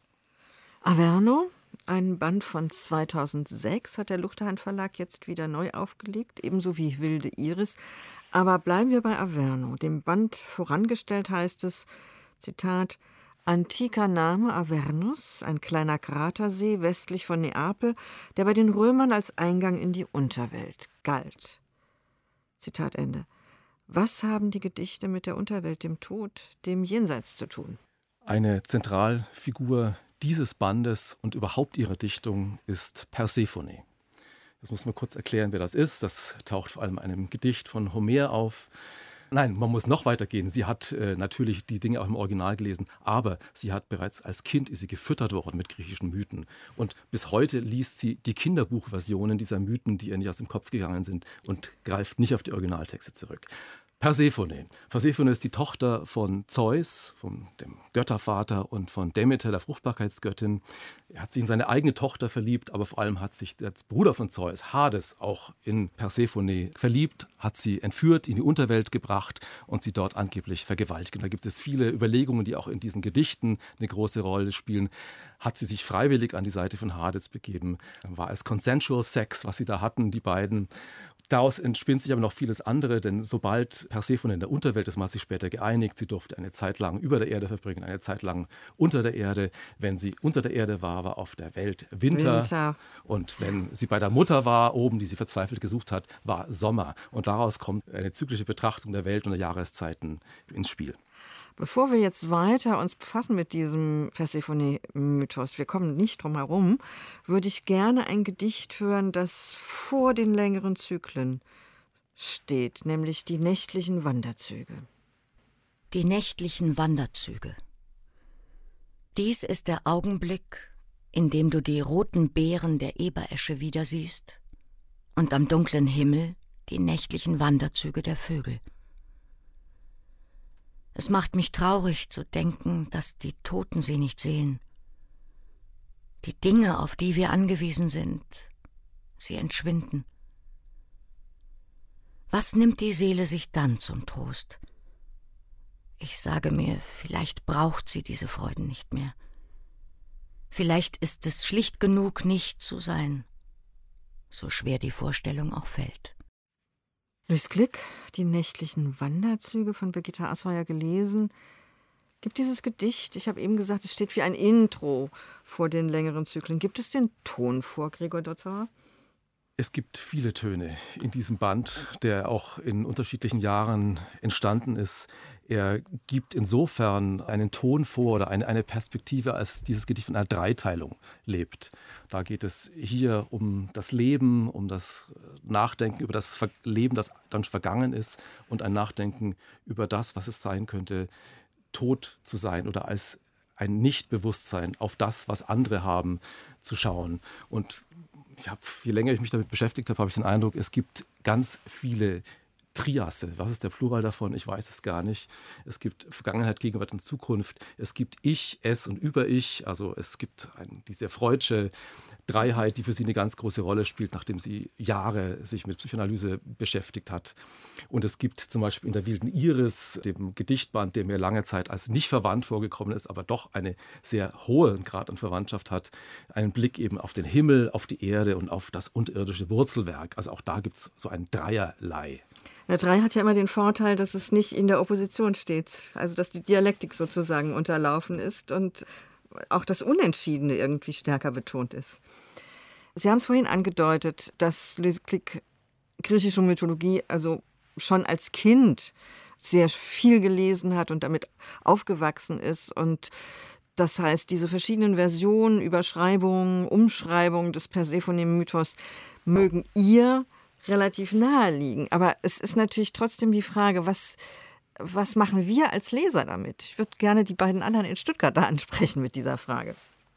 Averno, ein Band von 2006, hat der Luchterhand Verlag jetzt wieder neu aufgelegt, ebenso wie Wilde Iris. Aber bleiben wir bei Averno. Dem Band vorangestellt heißt es, Zitat, antiker Name Avernus, ein kleiner Kratersee westlich von Neapel, der bei den Römern als Eingang in die Unterwelt galt. Zitat Ende. Was haben die Gedichte mit der Unterwelt, dem Tod, dem Jenseits zu tun? Eine Zentralfigur dieses Bandes und überhaupt ihrer Dichtung ist Persephone. Das muss man kurz erklären, wer das ist. Das taucht vor allem in einem Gedicht von Homer auf. Nein, man muss noch weitergehen. Sie hat natürlich die Dinge auch im Original gelesen, aber sie hat bereits als Kind ist sie gefüttert worden mit griechischen Mythen. Und bis heute liest sie die Kinderbuchversionen dieser Mythen, die ihr nicht aus dem Kopf gegangen sind, und greift nicht auf die Originaltexte zurück. Persephone. Persephone ist die Tochter von Zeus, von dem Göttervater, und von Demeter, der Fruchtbarkeitsgöttin. Er hat sich in seine eigene Tochter verliebt, aber vor allem hat sich der Bruder von Zeus, Hades, auch in Persephone verliebt, hat sie entführt, in die Unterwelt gebracht und sie dort angeblich vergewaltigt. Und da gibt es viele Überlegungen, die auch in diesen Gedichten eine große Rolle spielen. Hat sie sich freiwillig an die Seite von Hades begeben? War es Consensual Sex, was sie da hatten, die beiden? Daraus entspinnt sich aber noch vieles andere, denn sobald Persephone in der Unterwelt ist, man hat sich später geeinigt, sie durfte eine Zeit lang über der Erde verbringen, eine Zeit lang unter der Erde. Wenn sie unter der Erde war, war auf der Welt Winter. Und wenn sie bei der Mutter war, oben, die sie verzweifelt gesucht hat, war Sommer. Und daraus kommt eine zyklische Betrachtung der Welt und der Jahreszeiten ins Spiel. Bevor wir jetzt weiter uns befassen mit diesem Persephone-Mythos, wir kommen nicht drum herum, würde ich gerne ein Gedicht hören, das vor den längeren Zyklen steht, nämlich die nächtlichen Wanderzüge. Die nächtlichen Wanderzüge. Dies ist der Augenblick, in dem du die roten Beeren der Eberesche wieder siehst und am dunklen Himmel die nächtlichen Wanderzüge der Vögel. Es macht mich traurig zu denken, dass die Toten sie nicht sehen. Die Dinge, auf die wir angewiesen sind, sie entschwinden. Was nimmt die Seele sich dann zum Trost? Ich sage mir, vielleicht braucht sie diese Freuden nicht mehr. Vielleicht ist es schlicht genug, nicht zu sein, so schwer die Vorstellung auch fällt. Luis Glick, die nächtlichen Wanderzüge von Birgitta Asheuer gelesen. Gibt dieses Gedicht, ich habe eben gesagt, es steht wie ein Intro vor den längeren Zyklen. Gibt es den Ton vor, Gregor Dotzauer? Es gibt viele Töne in diesem Band, der auch in unterschiedlichen Jahren entstanden ist. Er gibt insofern einen Ton vor oder eine Perspektive, als dieses Gedicht von einer Dreiteilung lebt. Da geht es hier um das Leben, um das Nachdenken über das Leben, das dann vergangen ist, und ein Nachdenken über das, was es sein könnte, tot zu sein oder als ein Nichtbewusstsein auf das, was andere haben, zu schauen. Und je länger ich mich damit beschäftigt habe, habe ich den Eindruck, es gibt ganz viele Triasse. Was ist der Plural davon? Ich weiß es gar nicht. Es gibt Vergangenheit, Gegenwart und Zukunft. Es gibt Ich, Es und Über-Ich. Also es gibt diese freudsche Dreiheit, die für sie eine ganz große Rolle spielt, nachdem sie Jahre sich mit Psychoanalyse beschäftigt hat. Und es gibt zum Beispiel in der wilden Iris, dem Gedichtband, der mir lange Zeit als nicht verwandt vorgekommen ist, aber doch einen sehr hohen Grad an Verwandtschaft hat, einen Blick eben auf den Himmel, auf die Erde und auf das unterirdische Wurzelwerk. Also auch da gibt es so ein Dreierlei. Der Drei hat ja immer den Vorteil, dass es nicht in der Opposition steht. Also dass die Dialektik sozusagen unterlaufen ist und auch das Unentschiedene irgendwie stärker betont ist. Sie haben es vorhin angedeutet, dass Luis Glick griechische Mythologie also schon als Kind sehr viel gelesen hat und damit aufgewachsen ist. Und das heißt, diese verschiedenen Versionen, Überschreibungen, Umschreibungen des Persephone-Mythos mögen ihr relativ nahe liegen. Aber es ist natürlich trotzdem die Frage, was machen wir als Leser damit? Ich würde gerne die beiden anderen in Stuttgart da ansprechen mit dieser Frage.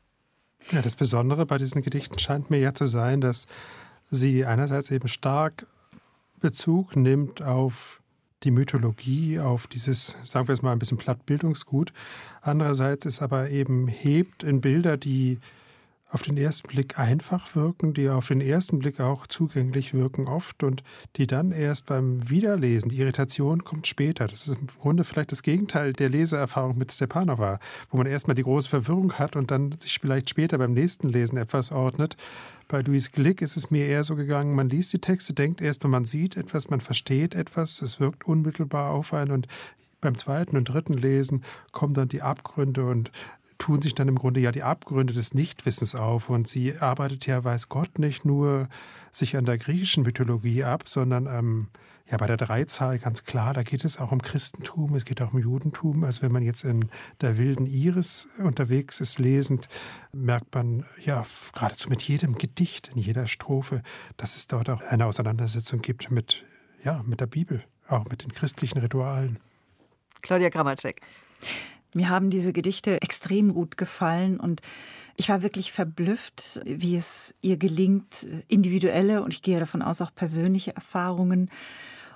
Ja, das Besondere bei diesen Gedichten scheint mir ja zu sein, dass sie einerseits eben stark Bezug nimmt auf die Mythologie, auf dieses, sagen wir es mal, ein bisschen platt Bildungsgut. Andererseits ist aber eben hebt in Bilder, die auf den ersten Blick einfach wirken, die auf den ersten Blick auch zugänglich wirken oft und die dann erst beim Wiederlesen, die Irritation kommt später. Das ist im Grunde vielleicht das Gegenteil der Leseerfahrung mit Stepanova, wo man erstmal die große Verwirrung hat und dann sich vielleicht später beim nächsten Lesen etwas ordnet. Bei Luis Glick ist es mir eher so gegangen, man liest die Texte, denkt erstmal, man sieht etwas, man versteht etwas, es wirkt unmittelbar auf einen und beim zweiten und dritten Lesen kommen dann die Abgründe und tun sich dann im Grunde ja die Abgründe des Nichtwissens auf. Und sie arbeitet ja, weiß Gott, nicht nur sich an der griechischen Mythologie ab, sondern ja bei der Dreizahl ganz klar, da geht es auch um Christentum, es geht auch um Judentum. Also wenn man jetzt in der wilden Iris unterwegs ist, lesend, merkt man ja geradezu mit jedem Gedicht, in jeder Strophe, dass es dort auch eine Auseinandersetzung gibt mit der Bibel, auch mit den christlichen Ritualen. Claudia Gramacek. Mir haben diese Gedichte extrem gut gefallen und ich war wirklich verblüfft, wie es ihr gelingt, individuelle und ich gehe davon aus auch persönliche Erfahrungen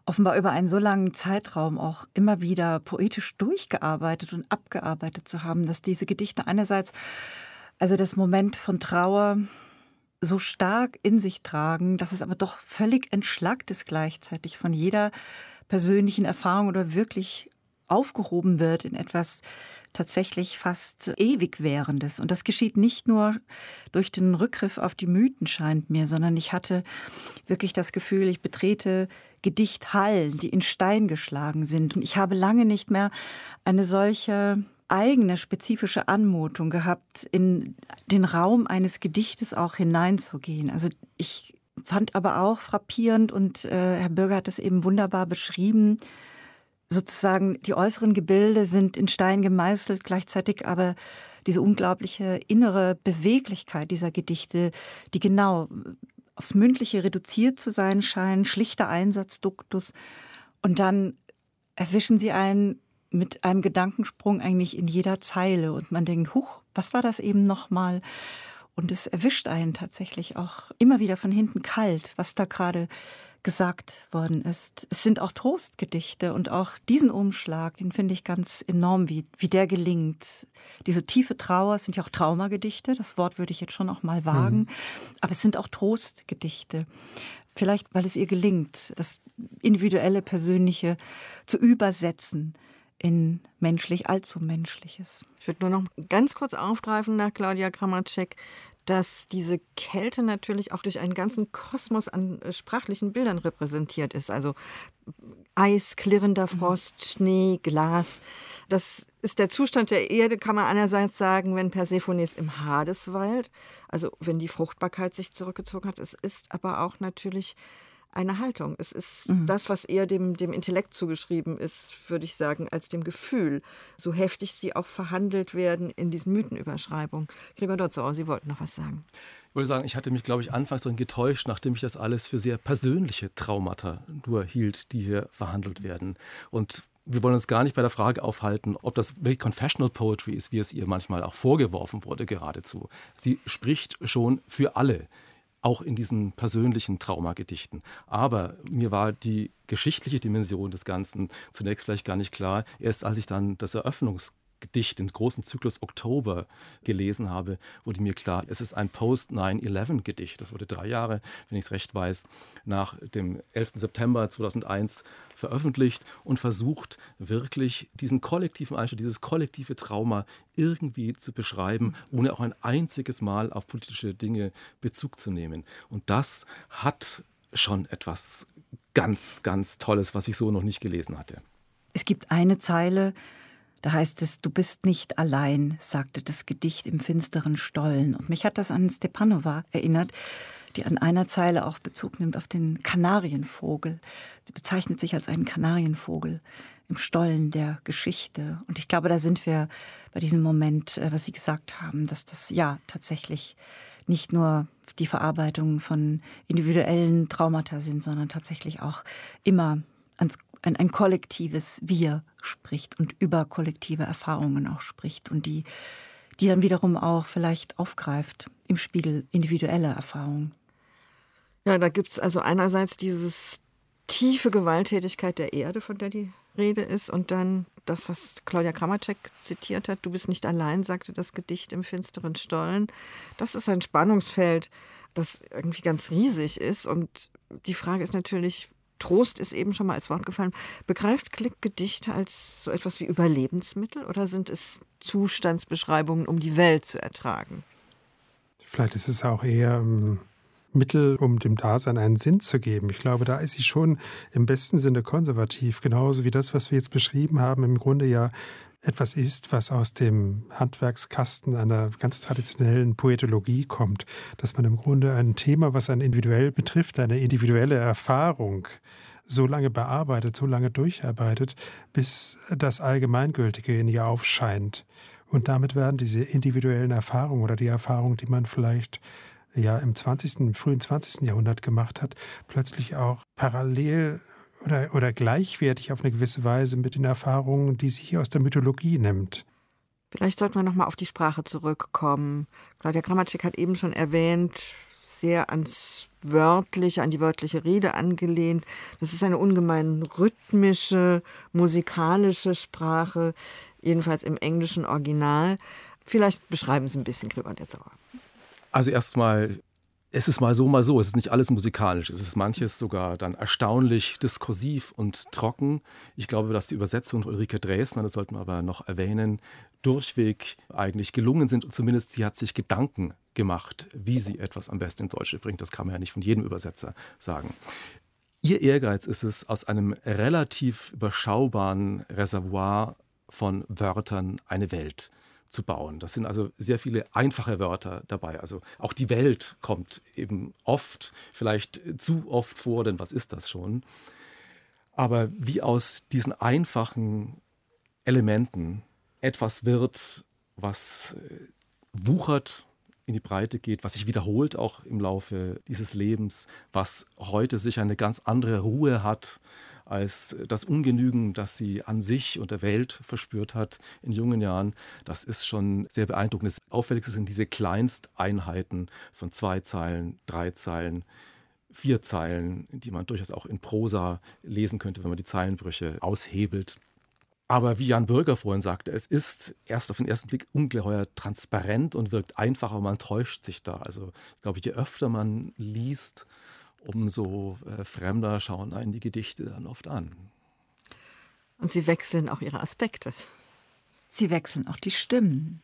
offenbar über einen so langen Zeitraum auch immer wieder poetisch durchgearbeitet und abgearbeitet zu haben, dass diese Gedichte einerseits also das Moment von Trauer so stark in sich tragen, dass es aber doch völlig entschlackt ist gleichzeitig von jeder persönlichen Erfahrung oder wirklich aufgehoben wird in etwas tatsächlich fast ewig Währendes. Und das geschieht nicht nur durch den Rückgriff auf die Mythen, scheint mir, sondern ich hatte wirklich das Gefühl, ich betrete Gedichthallen, die in Stein geschlagen sind. Und ich habe lange nicht mehr eine solche eigene spezifische Anmutung gehabt, in den Raum eines Gedichtes auch hineinzugehen. Also ich fand aber auch frappierend, und Herr Bürger hat es eben wunderbar beschrieben, sozusagen die äußeren Gebilde sind in Stein gemeißelt, gleichzeitig aber diese unglaubliche innere Beweglichkeit dieser Gedichte, die genau aufs Mündliche reduziert zu sein scheinen, schlichter Einsatzduktus, und dann erwischen sie einen mit einem Gedankensprung eigentlich in jeder Zeile und man denkt, huch, was war das eben nochmal? Und es erwischt einen tatsächlich auch immer wieder von hinten kalt, was da gerade gesagt worden ist. Es sind auch Trostgedichte, und auch diesen Umschlag, den finde ich ganz enorm, wie der gelingt. Diese tiefe Trauer, es sind ja auch Traumagedichte, das Wort würde ich jetzt schon auch mal wagen, aber es sind auch Trostgedichte. Vielleicht, weil es ihr gelingt, das individuelle, persönliche zu übersetzen in menschlich, allzu Menschliches. Ich würde nur noch ganz kurz aufgreifen nach Claudia Gramacek, dass diese Kälte natürlich auch durch einen ganzen Kosmos an sprachlichen Bildern repräsentiert ist. Also Eis, klirrender Frost, Schnee, Glas. Das ist der Zustand der Erde, kann man einerseits sagen, wenn Persephones im Hades weilt, also wenn die Fruchtbarkeit sich zurückgezogen hat. Es ist aber auch natürlich eine Haltung. Es ist das, was eher dem Intellekt zugeschrieben ist, würde ich sagen, als dem Gefühl. So heftig sie auch verhandelt werden in diesen Mythenüberschreibungen. Gregor Dotzauer, Sie wollten noch was sagen. Ich würde sagen, ich hatte mich, glaube ich, anfangs darin getäuscht, nachdem ich das alles für sehr persönliche Traumata nur hielt, die hier verhandelt werden. Und wir wollen uns gar nicht bei der Frage aufhalten, ob das wirklich Confessional Poetry ist, wie es ihr manchmal auch vorgeworfen wurde geradezu. Sie spricht schon für alle, auch in diesen persönlichen Traumagedichten. Aber mir war die geschichtliche Dimension des Ganzen zunächst vielleicht gar nicht klar. Erst als ich dann das Eröffnungsgedicht, den großen Zyklus Oktober, gelesen habe, wurde mir klar, es ist ein Post-9/11-Gedicht. Das wurde 3 Jahre, wenn ich es recht weiß, nach dem 11. September 2001 veröffentlicht und versucht wirklich diesen kollektiven Einschnitt, dieses kollektive Trauma irgendwie zu beschreiben, ohne auch ein einziges Mal auf politische Dinge Bezug zu nehmen. Und das hat schon etwas ganz, ganz Tolles, was ich so noch nicht gelesen hatte. Es gibt eine Zeile, da heißt es, du bist nicht allein, sagte das Gedicht im finsteren Stollen. Und mich hat das an Stepanova erinnert, die an einer Zeile auch Bezug nimmt auf den Kanarienvogel. Sie bezeichnet sich als einen Kanarienvogel im Stollen der Geschichte. Und ich glaube, da sind wir bei diesem Moment, was Sie gesagt haben, dass das ja tatsächlich nicht nur die Verarbeitung von individuellen Traumata sind, sondern tatsächlich auch immer ein kollektives Wir spricht und über kollektive Erfahrungen auch spricht und die dann wiederum auch vielleicht aufgreift im Spiegel individueller Erfahrungen. Ja, da gibt es also einerseits dieses tiefe Gewalttätigkeit der Erde, von der die Rede ist, und dann das, was Claudia Gramacek zitiert hat, du bist nicht allein, sagte das Gedicht im finsteren Stollen. Das ist ein Spannungsfeld, das irgendwie ganz riesig ist, und die Frage ist natürlich, Trost ist eben schon mal als Wort gefallen. Begreift Klick Gedichte als so etwas wie Überlebensmittel oder sind es Zustandsbeschreibungen, um die Welt zu ertragen? Vielleicht ist es auch eher Mittel, um dem Dasein einen Sinn zu geben. Ich glaube, da ist sie schon im besten Sinne konservativ, genauso wie das, was wir jetzt beschrieben haben, im Grunde ja etwas ist, was aus dem Handwerkskasten einer ganz traditionellen Poetologie kommt, dass man im Grunde ein Thema, was einen individuell betrifft, eine individuelle Erfahrung, so lange bearbeitet, so lange durcharbeitet, bis das Allgemeingültige in ihr aufscheint. Und damit werden diese individuellen Erfahrungen oder die Erfahrungen, die man vielleicht ja im frühen 20. Jahrhundert gemacht hat, plötzlich auch parallel oder gleichwertig auf eine gewisse Weise mit den Erfahrungen, die sie hier aus der Mythologie nimmt. Vielleicht sollten wir noch mal auf die Sprache zurückkommen. Claudia Gramacek hat eben schon erwähnt, sehr ans Wörtliche, an die wörtliche Rede angelehnt. Das ist eine ungemein rhythmische, musikalische Sprache, jedenfalls im englischen Original. Vielleicht beschreiben Sie ein bisschen, Gregor Detzower. Also erstmal, es ist mal so, es ist nicht alles musikalisch. Es ist manches sogar dann erstaunlich diskursiv und trocken. Ich glaube, dass die Übersetzungen von Ulrike Dresner, das sollten wir aber noch erwähnen, durchweg eigentlich gelungen sind. Und zumindest sie hat sich Gedanken gemacht, wie sie etwas am besten in Deutsche bringt. Das kann man ja nicht von jedem Übersetzer sagen. Ihr Ehrgeiz ist es, aus einem relativ überschaubaren Reservoir von Wörtern eine Welt zu bauen. Das sind also sehr viele einfache Wörter dabei. Also auch die Welt kommt eben oft, vielleicht zu oft vor, denn was ist das schon? Aber wie aus diesen einfachen Elementen etwas wird, was wuchert, in die Breite geht, was sich wiederholt auch im Laufe dieses Lebens, was heute sicher eine ganz andere Ruhe hat als das Ungenügen, das sie an sich und der Welt verspürt hat in jungen Jahren. Das ist schon sehr beeindruckend. Das Auffälligste sind diese Kleinsteinheiten von 2 Zeilen, 3 Zeilen, 4 Zeilen, die man durchaus auch in Prosa lesen könnte, wenn man die Zeilenbrüche aushebelt. Aber wie Jan Bürger vorhin sagte, es ist erst auf den ersten Blick ungeheuer transparent und wirkt einfach, aber man täuscht sich da. Also ich glaube, je öfter man liest, umso fremder schauen einen die Gedichte dann oft an. Und sie wechseln auch ihre Aspekte. Sie wechseln auch die Stimmen.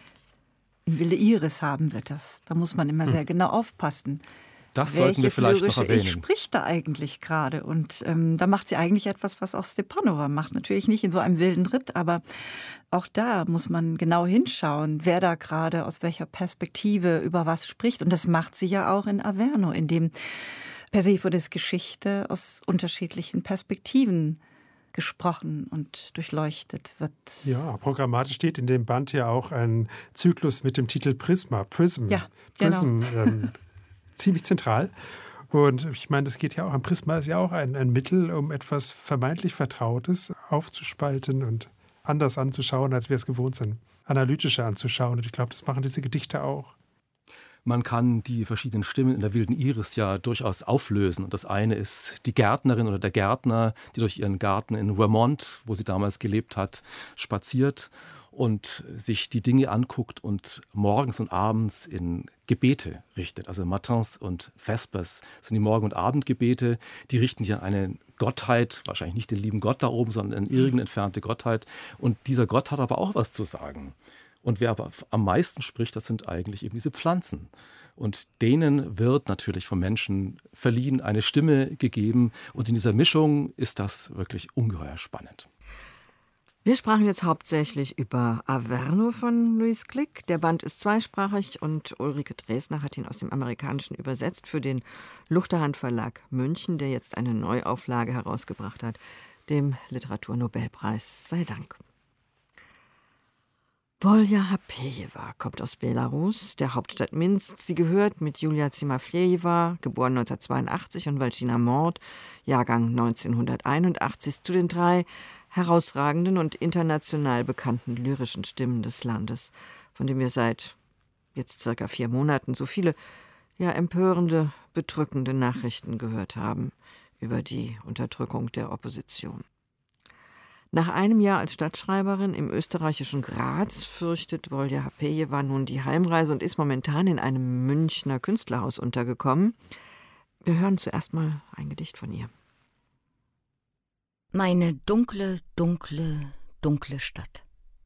In Wilde Iris haben wir das. Da muss man immer sehr genau aufpassen. Das sollten wir vielleicht noch erwähnen. Ich spricht da eigentlich gerade. Und da macht sie eigentlich etwas, was auch Stepanova macht. Natürlich nicht in so einem wilden Ritt, aber auch da muss man genau hinschauen, wer da gerade aus welcher Perspektive über was spricht. Und das macht sie ja auch in Averno, in dem Persephones Geschichte aus unterschiedlichen Perspektiven gesprochen und durchleuchtet wird. Ja, programmatisch steht in dem Band ja auch ein Zyklus mit dem Titel Prism. Ja, genau. Ziemlich zentral. Und ich meine, das geht ja auch, ein Prisma ist ja auch ein Mittel, um etwas vermeintlich Vertrautes aufzuspalten und anders anzuschauen, als wir es gewohnt sind. Analytischer anzuschauen. Und ich glaube, das machen diese Gedichte auch. Man kann die verschiedenen Stimmen in der Wilden Iris ja durchaus auflösen. Und das eine ist die Gärtnerin oder der Gärtner, die durch ihren Garten in Vermont, wo sie damals gelebt hat, spaziert und sich die Dinge anguckt und morgens und abends in Gebete richtet. Also Matins und Vespers sind die Morgen- und Abendgebete. Die richten sich an eine Gottheit, wahrscheinlich nicht den lieben Gott da oben, sondern an irgendeine entfernte Gottheit. Und dieser Gott hat aber auch was zu sagen. Und wer aber am meisten spricht, das sind eigentlich eben diese Pflanzen. Und denen wird natürlich vom Menschen verliehen, eine Stimme gegeben. Und in dieser Mischung ist das wirklich ungeheuer spannend. Wir sprachen jetzt hauptsächlich über Averno von Louise Glück. Der Band ist zweisprachig und Ulrike Dresner hat ihn aus dem Amerikanischen übersetzt für den Luchterhand Verlag München, der jetzt eine Neuauflage herausgebracht hat, dem Literaturnobelpreis sei Dank. Wolja Hapejewa kommt aus Belarus, der Hauptstadt Minsk. Sie gehört mit Julia Timofejewa, geboren 1982, und Walcina Mord, Jahrgang 1981, zu den 3 herausragenden und international bekannten lyrischen Stimmen des Landes, von dem wir seit jetzt circa 4 Monaten so viele empörende, bedrückende Nachrichten gehört haben über die Unterdrückung der Opposition. Nach einem Jahr als Stadtschreiberin im österreichischen Graz fürchtet Wolja Hapejewa nun die Heimreise und ist momentan in einem Münchner Künstlerhaus untergekommen. Wir hören zuerst mal ein Gedicht von ihr. Meine dunkle, dunkle, dunkle Stadt.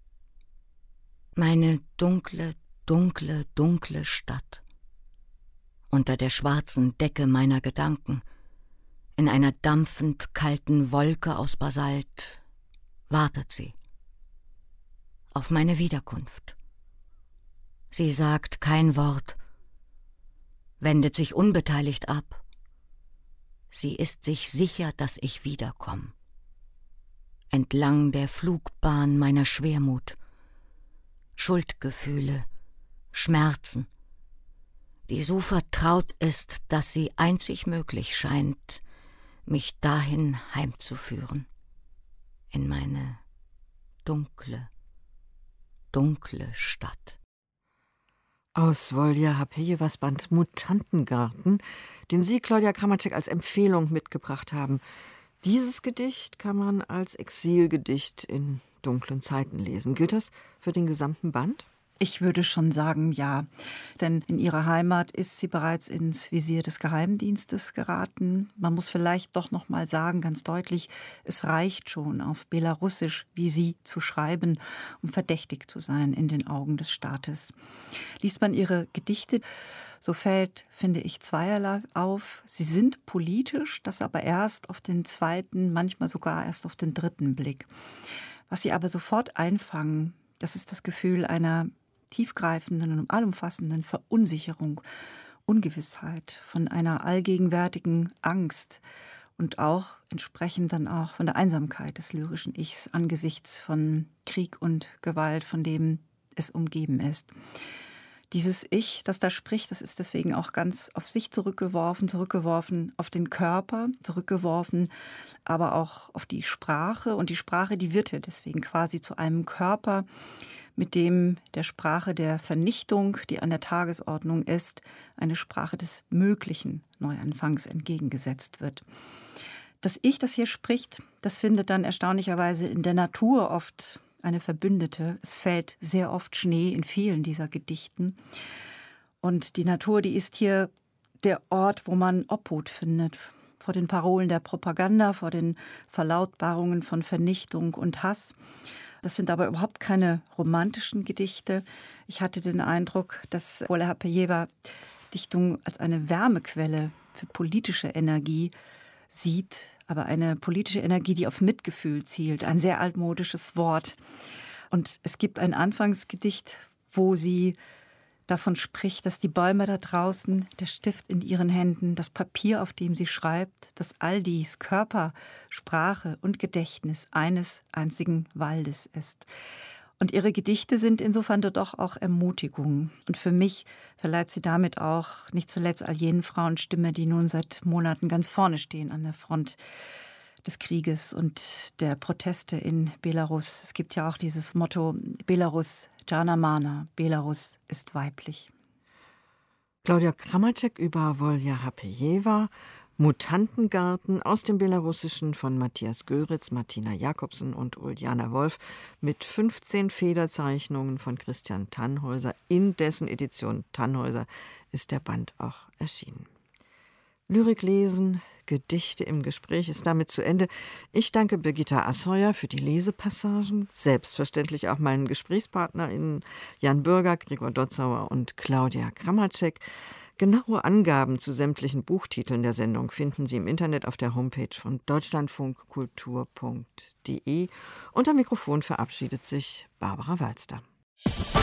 Meine dunkle, dunkle, dunkle Stadt. Unter der schwarzen Decke meiner Gedanken, in einer dampfend kalten Wolke aus Basalt, wartet sie auf meine Wiederkunft. Sie sagt kein Wort, wendet sich unbeteiligt ab. Sie ist sich sicher, dass ich wiederkomme. Entlang der Flugbahn meiner Schwermut, Schuldgefühle, Schmerzen, die so vertraut ist, dass sie einzig möglich scheint, mich dahin heimzuführen. In meine dunkle, dunkle Stadt. Aus Wolja Hapejewas Band Mutantengarten, den Sie, Claudia Kramatschek, als Empfehlung mitgebracht haben. Dieses Gedicht kann man als Exilgedicht in dunklen Zeiten lesen. Gilt das für den gesamten Band? Ich würde schon sagen, ja. Denn in ihrer Heimat ist sie bereits ins Visier des Geheimdienstes geraten. Man muss vielleicht doch noch mal sagen, ganz deutlich, es reicht schon, auf Belarussisch wie sie zu schreiben, um verdächtig zu sein in den Augen des Staates. Liest man ihre Gedichte, so fällt, finde ich, zweierlei auf. Sie sind politisch, das aber erst auf den zweiten, manchmal sogar erst auf den dritten Blick. Was sie aber sofort einfangen, das ist das Gefühl einer tiefgreifenden und allumfassenden Verunsicherung, Ungewissheit, von einer allgegenwärtigen Angst und auch entsprechend dann auch von der Einsamkeit des lyrischen Ichs angesichts von Krieg und Gewalt, von dem es umgeben ist. Dieses Ich, das da spricht, das ist deswegen auch ganz auf sich zurückgeworfen auf den Körper, zurückgeworfen, aber auch auf die Sprache. Und die Sprache, die wird ja deswegen quasi zu einem Körper, mit dem der Sprache der Vernichtung, die an der Tagesordnung ist, eine Sprache des möglichen Neuanfangs entgegengesetzt wird. Das Ich, das hier spricht, das findet dann erstaunlicherweise in der Natur oft eine Verbündete. Es fällt sehr oft Schnee in vielen dieser Gedichten. Und die Natur, die ist hier der Ort, wo man Obhut findet. Vor den Parolen der Propaganda, vor den Verlautbarungen von Vernichtung und Hass. Das sind aber überhaupt keine romantischen Gedichte. Ich hatte den Eindruck, dass Wolja Hapejewa Dichtung als eine Wärmequelle für politische Energie sieht, aber eine politische Energie, die auf Mitgefühl zielt. Ein sehr altmodisches Wort. Und es gibt ein Anfangsgedicht, wo sie davon spricht, dass die Bäume da draußen, der Stift in ihren Händen, das Papier, auf dem sie schreibt, dass all dies Körper, Sprache und Gedächtnis eines einzigen Waldes ist. Und ihre Gedichte sind insofern doch auch Ermutigung. Und für mich verleiht sie damit auch nicht zuletzt all jenen Frauen Stimme, die nun seit Monaten ganz vorne stehen an der Front des Krieges und der Proteste in Belarus. Es gibt ja auch dieses Motto, Belarus Janamana, Belarus ist weiblich. Claudia Kramatschek über Wolja Hapejewa, Mutantengarten aus dem Belarussischen von Matthias Göritz, Martina Jakobsen und Uljana Wolf mit 15 Federzeichnungen von Christian Tannhäuser. In dessen Edition Tannhäuser ist der Band auch erschienen. Lyrik lesen, Gedichte im Gespräch ist damit zu Ende. Ich danke Birgitta Asheuer für die Lesepassagen, selbstverständlich auch meinen GesprächspartnerInnen Jan Bürger, Gregor Dotzauer und Claudia Kramatschek. Genaue Angaben zu sämtlichen Buchtiteln der Sendung finden Sie im Internet auf der Homepage von deutschlandfunkkultur.de. Und am Mikrofon verabschiedet sich Barbara Walster.